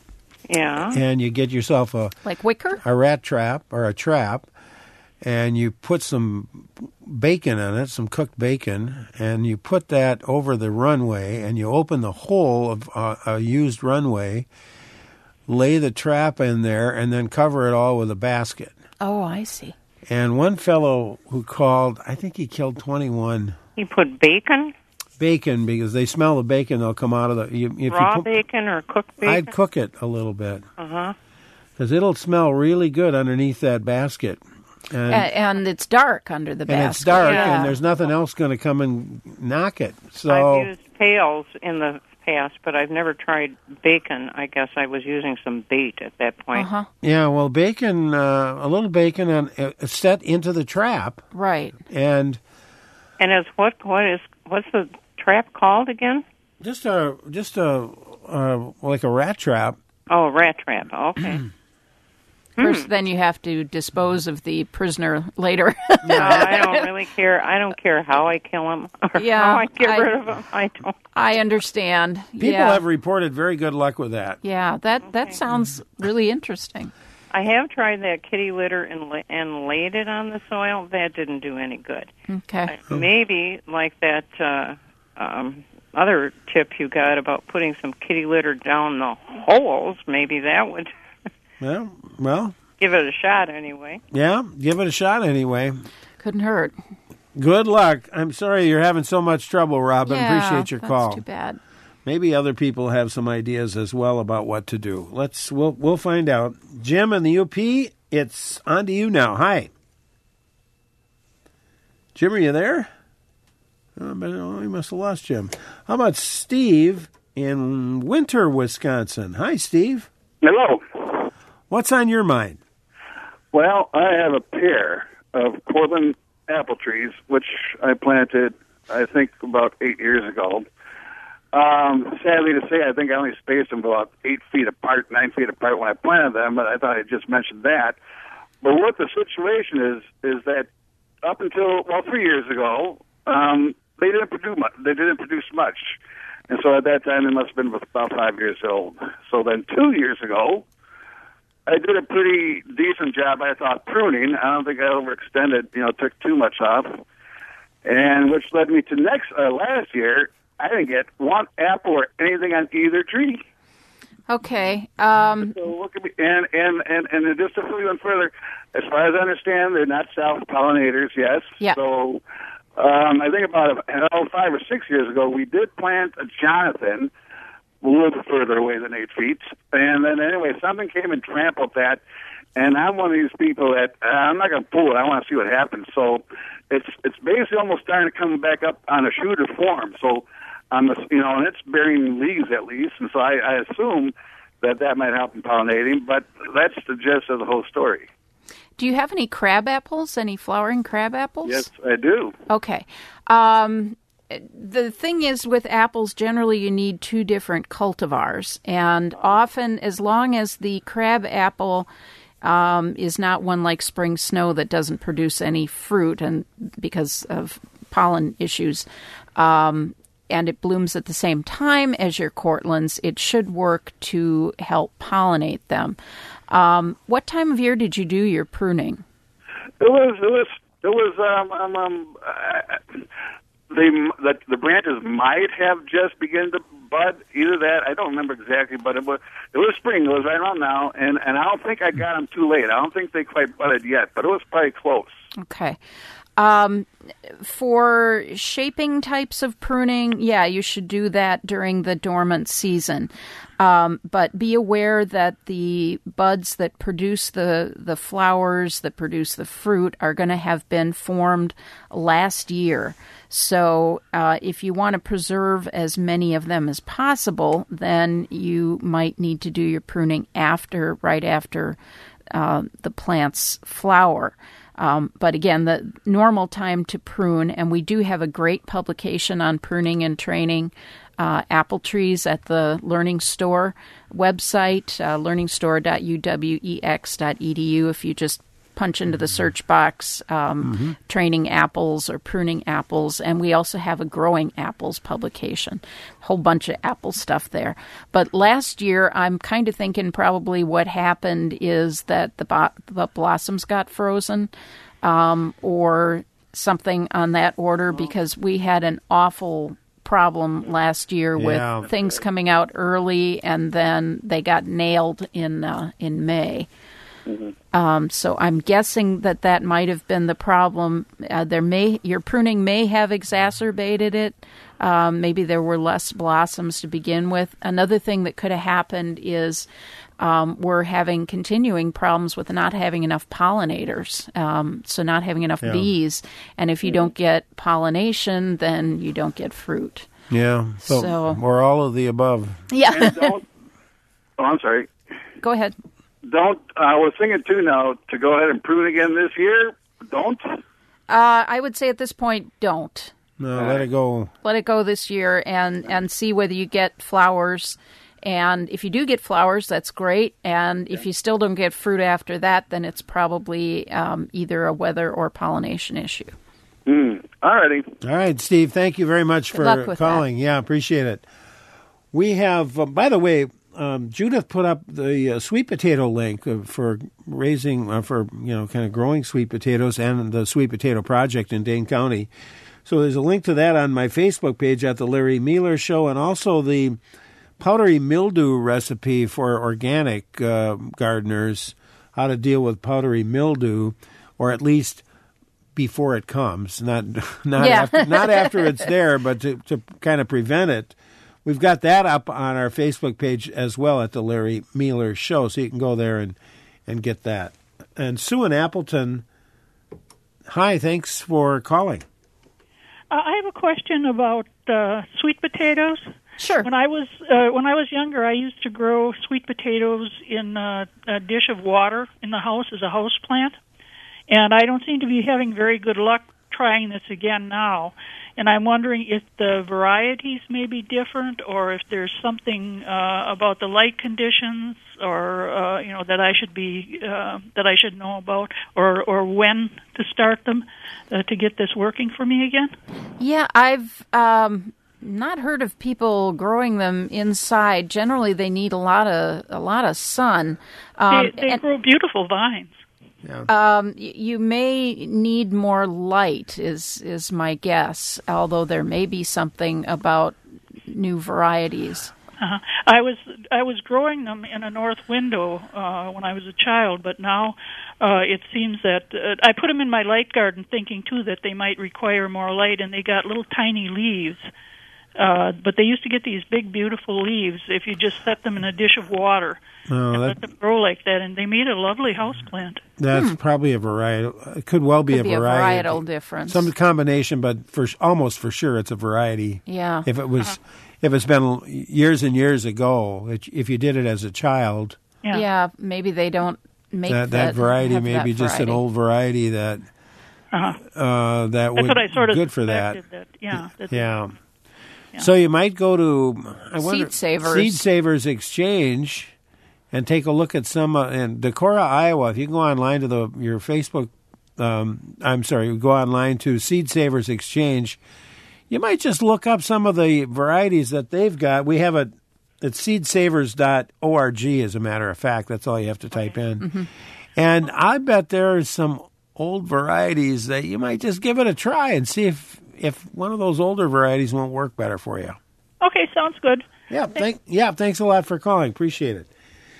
Yeah. And you get yourself a like wicker, a rat trap or a trap, and you put some bacon in it, some cooked bacon, and you put that over the runway, and you open the hole of uh, a used runway, lay the trap in there, and then cover it all with a basket. Oh, I see. And one fellow who called, I think he killed twenty-one. He put bacon? Bacon, because they smell the bacon, they'll come out of the... You, if Raw you put, bacon or cooked bacon? I'd cook it a little bit. Uh-huh. Because it'll smell really good underneath that basket. And, and, and it's dark under the basket. And it's dark, yeah. and there's nothing else going to come and knock it. So I've used pails in the past, but I've never tried bacon. I guess I was using some bait at that point. Uh-huh. Yeah, well, bacon, uh, a little bacon and uh, set into the trap. Right. And and is what what is what's the trap called again? Just a just a uh, like a rat trap. Oh, a rat trap. Okay. Of course, then you have to dispose of the prisoner later. No, I don't really care. I don't care how I kill him or yeah, how I get I, rid of him. I don't. I understand. People yeah. have reported very good luck with that. Yeah, that that sounds really interesting. I have tried that kitty litter and la- and laid it on the soil. That didn't do any good. Okay. Uh, maybe like that uh, um, other tip you got about putting some kitty litter down the holes. Maybe that would. Well, well. Give it a shot anyway. Yeah, give it a shot anyway. Couldn't hurt. Good luck. I'm sorry you're having so much trouble, Robin. Yeah, Appreciate your that's call. Too bad. Maybe other people have some ideas as well about what to do. Let's we'll we'll find out. Jim in the U P, it's on to you now. Hi. Jim, are you there? Oh, but oh, we must have lost Jim. How about Steve in Winter, Wisconsin? Hi, Steve. Hello. What's on your mind? Well, I have a pair of Portland apple trees, which I planted, I think, about eight years ago. Um, sadly to say, I think I only spaced them about eight feet apart, nine feet apart when I planted them, but I thought I just mentioned that. But what the situation is, is that up until, well, three years ago, um, they didn't produce much. They didn't produce much. And so at that time, they must have been about five years old. So then two years ago, I did a pretty decent job, I thought, pruning. I don't think I overextended, you know, took too much off. And which led me to next, uh, last year, I didn't get one apple or anything on either tree. Okay. Um, so look at me, and, and, and, and just to fill you in further, as far as I understand, they're not self-pollinators, yes. Yeah. So um, I think about oh, five or six years ago, we did plant a Jonathan, a little bit further away than eight feet. And then anyway, something came and trampled that. And I'm one of these people that uh, I'm not going to pull it. I want to see what happens. So it's it's basically almost starting to come back up on a shooter form. So on the you know, and it's bearing leaves at least. And so I, I assume that that might help in pollinating. But that's the gist of the whole story. Do you have any crab apples? Any flowering crab apples? Yes, I do. Okay. Um, the thing is, with apples, generally you need two different cultivars. And often, as long as the crab apple um, is not one like spring snow that doesn't produce any fruit and because of pollen issues, um, and it blooms at the same time as your Cortlands, it should work to help pollinate them. Um, what time of year did you do your pruning? It was, it was, it was, um, um, um uh, They, the, the branches might have just begun to bud. Either that, I don't remember exactly, but it was it was spring. It was right around now, and, and I don't think I got them too late. I don't think they quite budded yet, but it was probably close. Okay. Um, for shaping types of pruning, yeah, you should do that during the dormant season. Um, but be aware that the buds that produce the, the flowers, that produce the fruit, are going to have been formed last year. So uh, if you want to preserve as many of them as possible, then you might need to do your pruning after, right after uh, the plants flower. Um, but again, the normal time to prune, and we do have a great publication on pruning and training uh, apple trees at the Learning Store website, uh, learning store dot u w e x dot e d u. If you just punch into the search box, um, mm-hmm. training apples or pruning apples, and we also have a growing apples publication, a whole bunch of apple stuff there. But last year, I'm kind of thinking probably what happened is that the, bo- the blossoms got frozen um, or something on that order, because we had an awful problem last year with yeah. things coming out early and then they got nailed in uh, in May. Mm-hmm. Um, so I'm guessing that that might have been the problem. Uh, there may your pruning may have exacerbated it. Um, maybe there were less blossoms to begin with. Another thing that could have happened is um, we're having continuing problems with not having enough pollinators, um, so not having enough yeah. bees. And if you don't get pollination, then you don't get fruit. Yeah, so, so we're all of the above. Yeah. don't, oh, I'm sorry. Go ahead. Don't. I was thinking too now to go ahead and prune again this year. Don't. Uh, I would say at this point, don't. No, let it go. Let it go this year and, and see whether you get flowers. And if you do get flowers, that's great. And if you still don't get fruit after that, then it's probably um, either a weather or pollination issue. Mm. All righty. All right, Steve, thank you very much Good for luck with calling. that. Yeah, appreciate it. We have, uh, by the way, um, Judith put up the uh, sweet potato link uh, for raising, uh, for, you know, kind of growing sweet potatoes and the Sweet Potato Project in Dane County. So there's a link to that on my Facebook page at the Larry Mealer Show, and also the powdery mildew recipe for organic uh, gardeners, how to deal with powdery mildew, or at least before it comes, not not yeah. after, not after it's there, but to, to kind of prevent it. We've got that up on our Facebook page as well at the Larry Mealer Show, so you can go there and, and get that. And Sue in Appleton, hi, thanks for calling. Uh, I have a question about uh, sweet potatoes. Sure. When I was uh, when I was younger, I used to grow sweet potatoes in uh, a dish of water in the house as a house plant, and I don't seem to be having very good luck trying this again now. And I'm wondering if the varieties may be different, or if there's something uh, about the light conditions, or uh, you know that I should be uh, that I should know about, or or when to start them uh, to get this working for me again. Yeah, I've um, not heard of people growing them inside. Generally, they need a lot of a lot of sun. Um, they they and, grow beautiful vines. Yeah. Um, you may need more light, is is my guess. Although there may be something about new varieties. Uh-huh. I was I was growing them in a north window uh, when I was a child, but now uh, it seems that uh, I put them in my light garden, thinking too that they might require more light, and they got little tiny leaves. Uh, but they used to get these big, beautiful leaves if you just set them in a dish of water oh, and that, let them grow like that, and they made a lovely houseplant. That's hmm. probably a variety. It could well be, could a, be variety. a varietal difference. Some combination, but for almost for sure it's a variety. Yeah. If it was, uh-huh. if it's been years and years ago, it, if you did it as a child, yeah, yeah maybe they don't make that, that, that variety have may that be just variety. an old variety that uh-huh. uh, that That's would what I sort of good for that. that yeah, that Yeah. Yeah. So you might go to I wonder, Seed Savers. Seed Savers Exchange and take a look at some uh, in Decorah, Iowa. If you go online to the your Facebook, um, I'm sorry, go online to Seed Savers Exchange. You might just look up some of the varieties that they've got. We have a it's seed savers dot org, as a matter of fact. That's all you have to type in. Mm-hmm. And I bet there are some old varieties that you might just give it a try and see if. if one of those older varieties won't work better for you. Okay, sounds good. Yeah, thank, yeah, thanks a lot for calling. Appreciate it.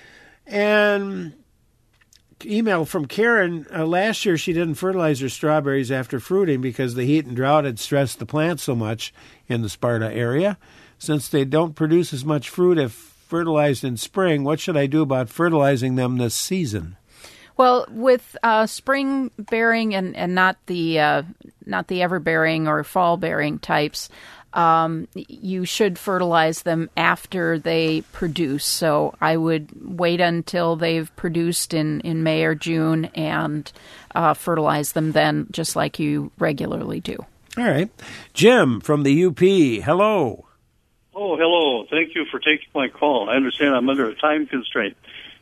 And email from Karen. Uh, last year, she didn't fertilize her strawberries after fruiting because the heat and drought had stressed the plants so much in the Sparta area. Since they don't produce as much fruit if fertilized in spring, what should I do about fertilizing them this season? Well, with uh, spring bearing and, and not the uh, not the ever bearing or fall bearing types, um, you should fertilize them after they produce. So I would wait until they've produced in, in May or June and uh, fertilize them then, just like you regularly do. All right, Jim from the U P. Hello. Oh, hello. Thank you for taking my call. I understand I'm under a time constraint.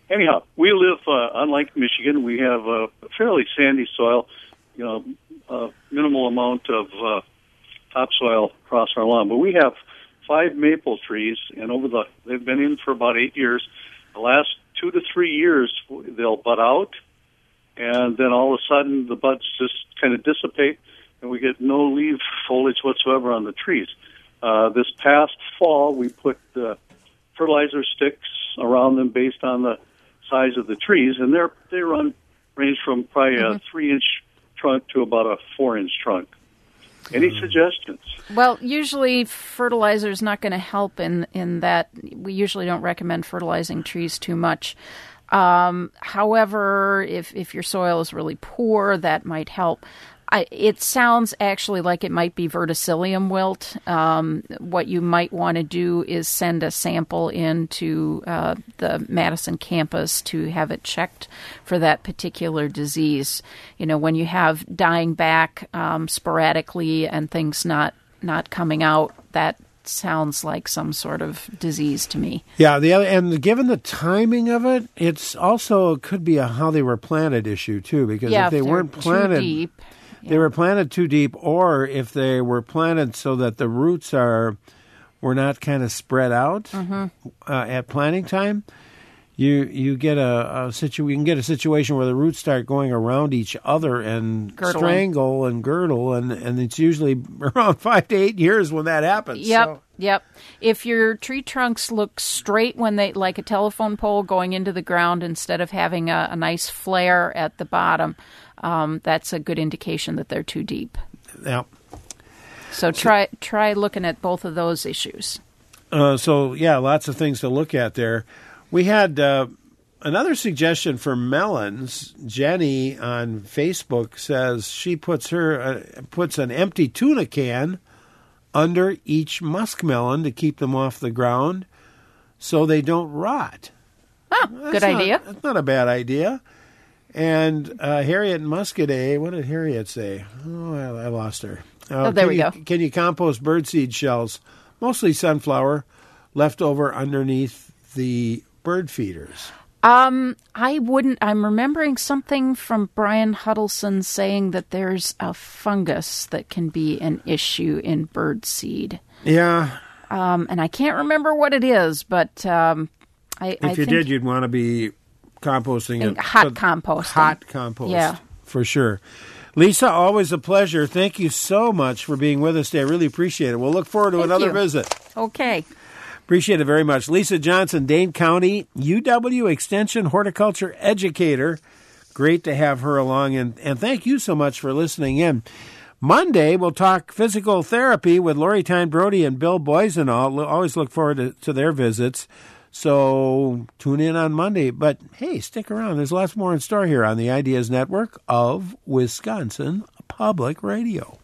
anyhow, we live, uh, unlike Michigan, we have a fairly sandy soil, you know, a minimal amount of uh, topsoil across our lawn. But we have five maple trees, and over the, they've been in for about eight years. The last two to three years, they'll bud out, and then all of a sudden the buds just kind of dissipate, and we get no leaf foliage whatsoever on the trees. Uh, this past fall, we put uh, fertilizer sticks around them based on the size of the trees, and they're they run range from probably mm-hmm. a three-inch trunk to about a four-inch trunk. Any mm-hmm. suggestions? Well, usually fertilizer is not going to help in, in that we usually don't recommend fertilizing trees too much. Um, however, if, if your soil is really poor, that might help. I, it sounds actually like it might be verticillium wilt. Um, what you might want to do is send a sample into uh, the Madison campus to have it checked for that particular disease. You know, when you have dying back um, sporadically and things not not coming out, that sounds like some sort of disease to me. Yeah, the other, and given the timing of it, it's also it could be a how they were planted issue too, because yeah, if they if weren't planted too deep. They were planted too deep, or if they were planted so that the roots are were not kind of spread out mm-hmm. uh, at planting time, you you get a, a situ you can get a situation where the roots start going around each other and Girdling. strangle and girdle, and and it's usually around five to eight years when that happens. Yep. So. Yep. If your tree trunks look straight when they, like a telephone pole going into the ground instead of having a, a nice flare at the bottom, um, that's a good indication that they're too deep. Yeah. So try try looking at both of those issues. Uh, so yeah, lots of things to look at there. We had uh, another suggestion for melons. Jenny on Facebook says she puts her uh, puts an empty tuna can under each muskmelon to keep them off the ground so they don't rot. Oh, that's good not, idea. That's not a bad idea. And uh, Harriet Muscadet, what did Harriet say? Oh, I, I lost her. Uh, oh, there we you, go. Can you compost birdseed shells, mostly sunflower, left over underneath the bird feeders? Um, I wouldn't. I'm remembering something from Brian Huddleston saying that there's a fungus that can be an issue in birdseed. Yeah. Um, and I can't remember what it is, but um, I, if I you think did, you'd want to be composting it. Hot compost. Hot compost. Yeah. For sure. Lisa, always a pleasure. Thank you so much for being with us today. I really appreciate it. We'll look forward to Thank another you. visit. Okay. Appreciate it very much. Lisa Johnson, Dane County U W Extension Horticulture Educator. Great to have her along, and, and thank you so much for listening in. Monday, we'll talk physical therapy with Lori Tyne Brody and Bill Boisenall. Always look forward to, to their visits. So tune in on Monday. But, hey, stick around. There's lots more in store here on the Ideas Network of Wisconsin Public Radio.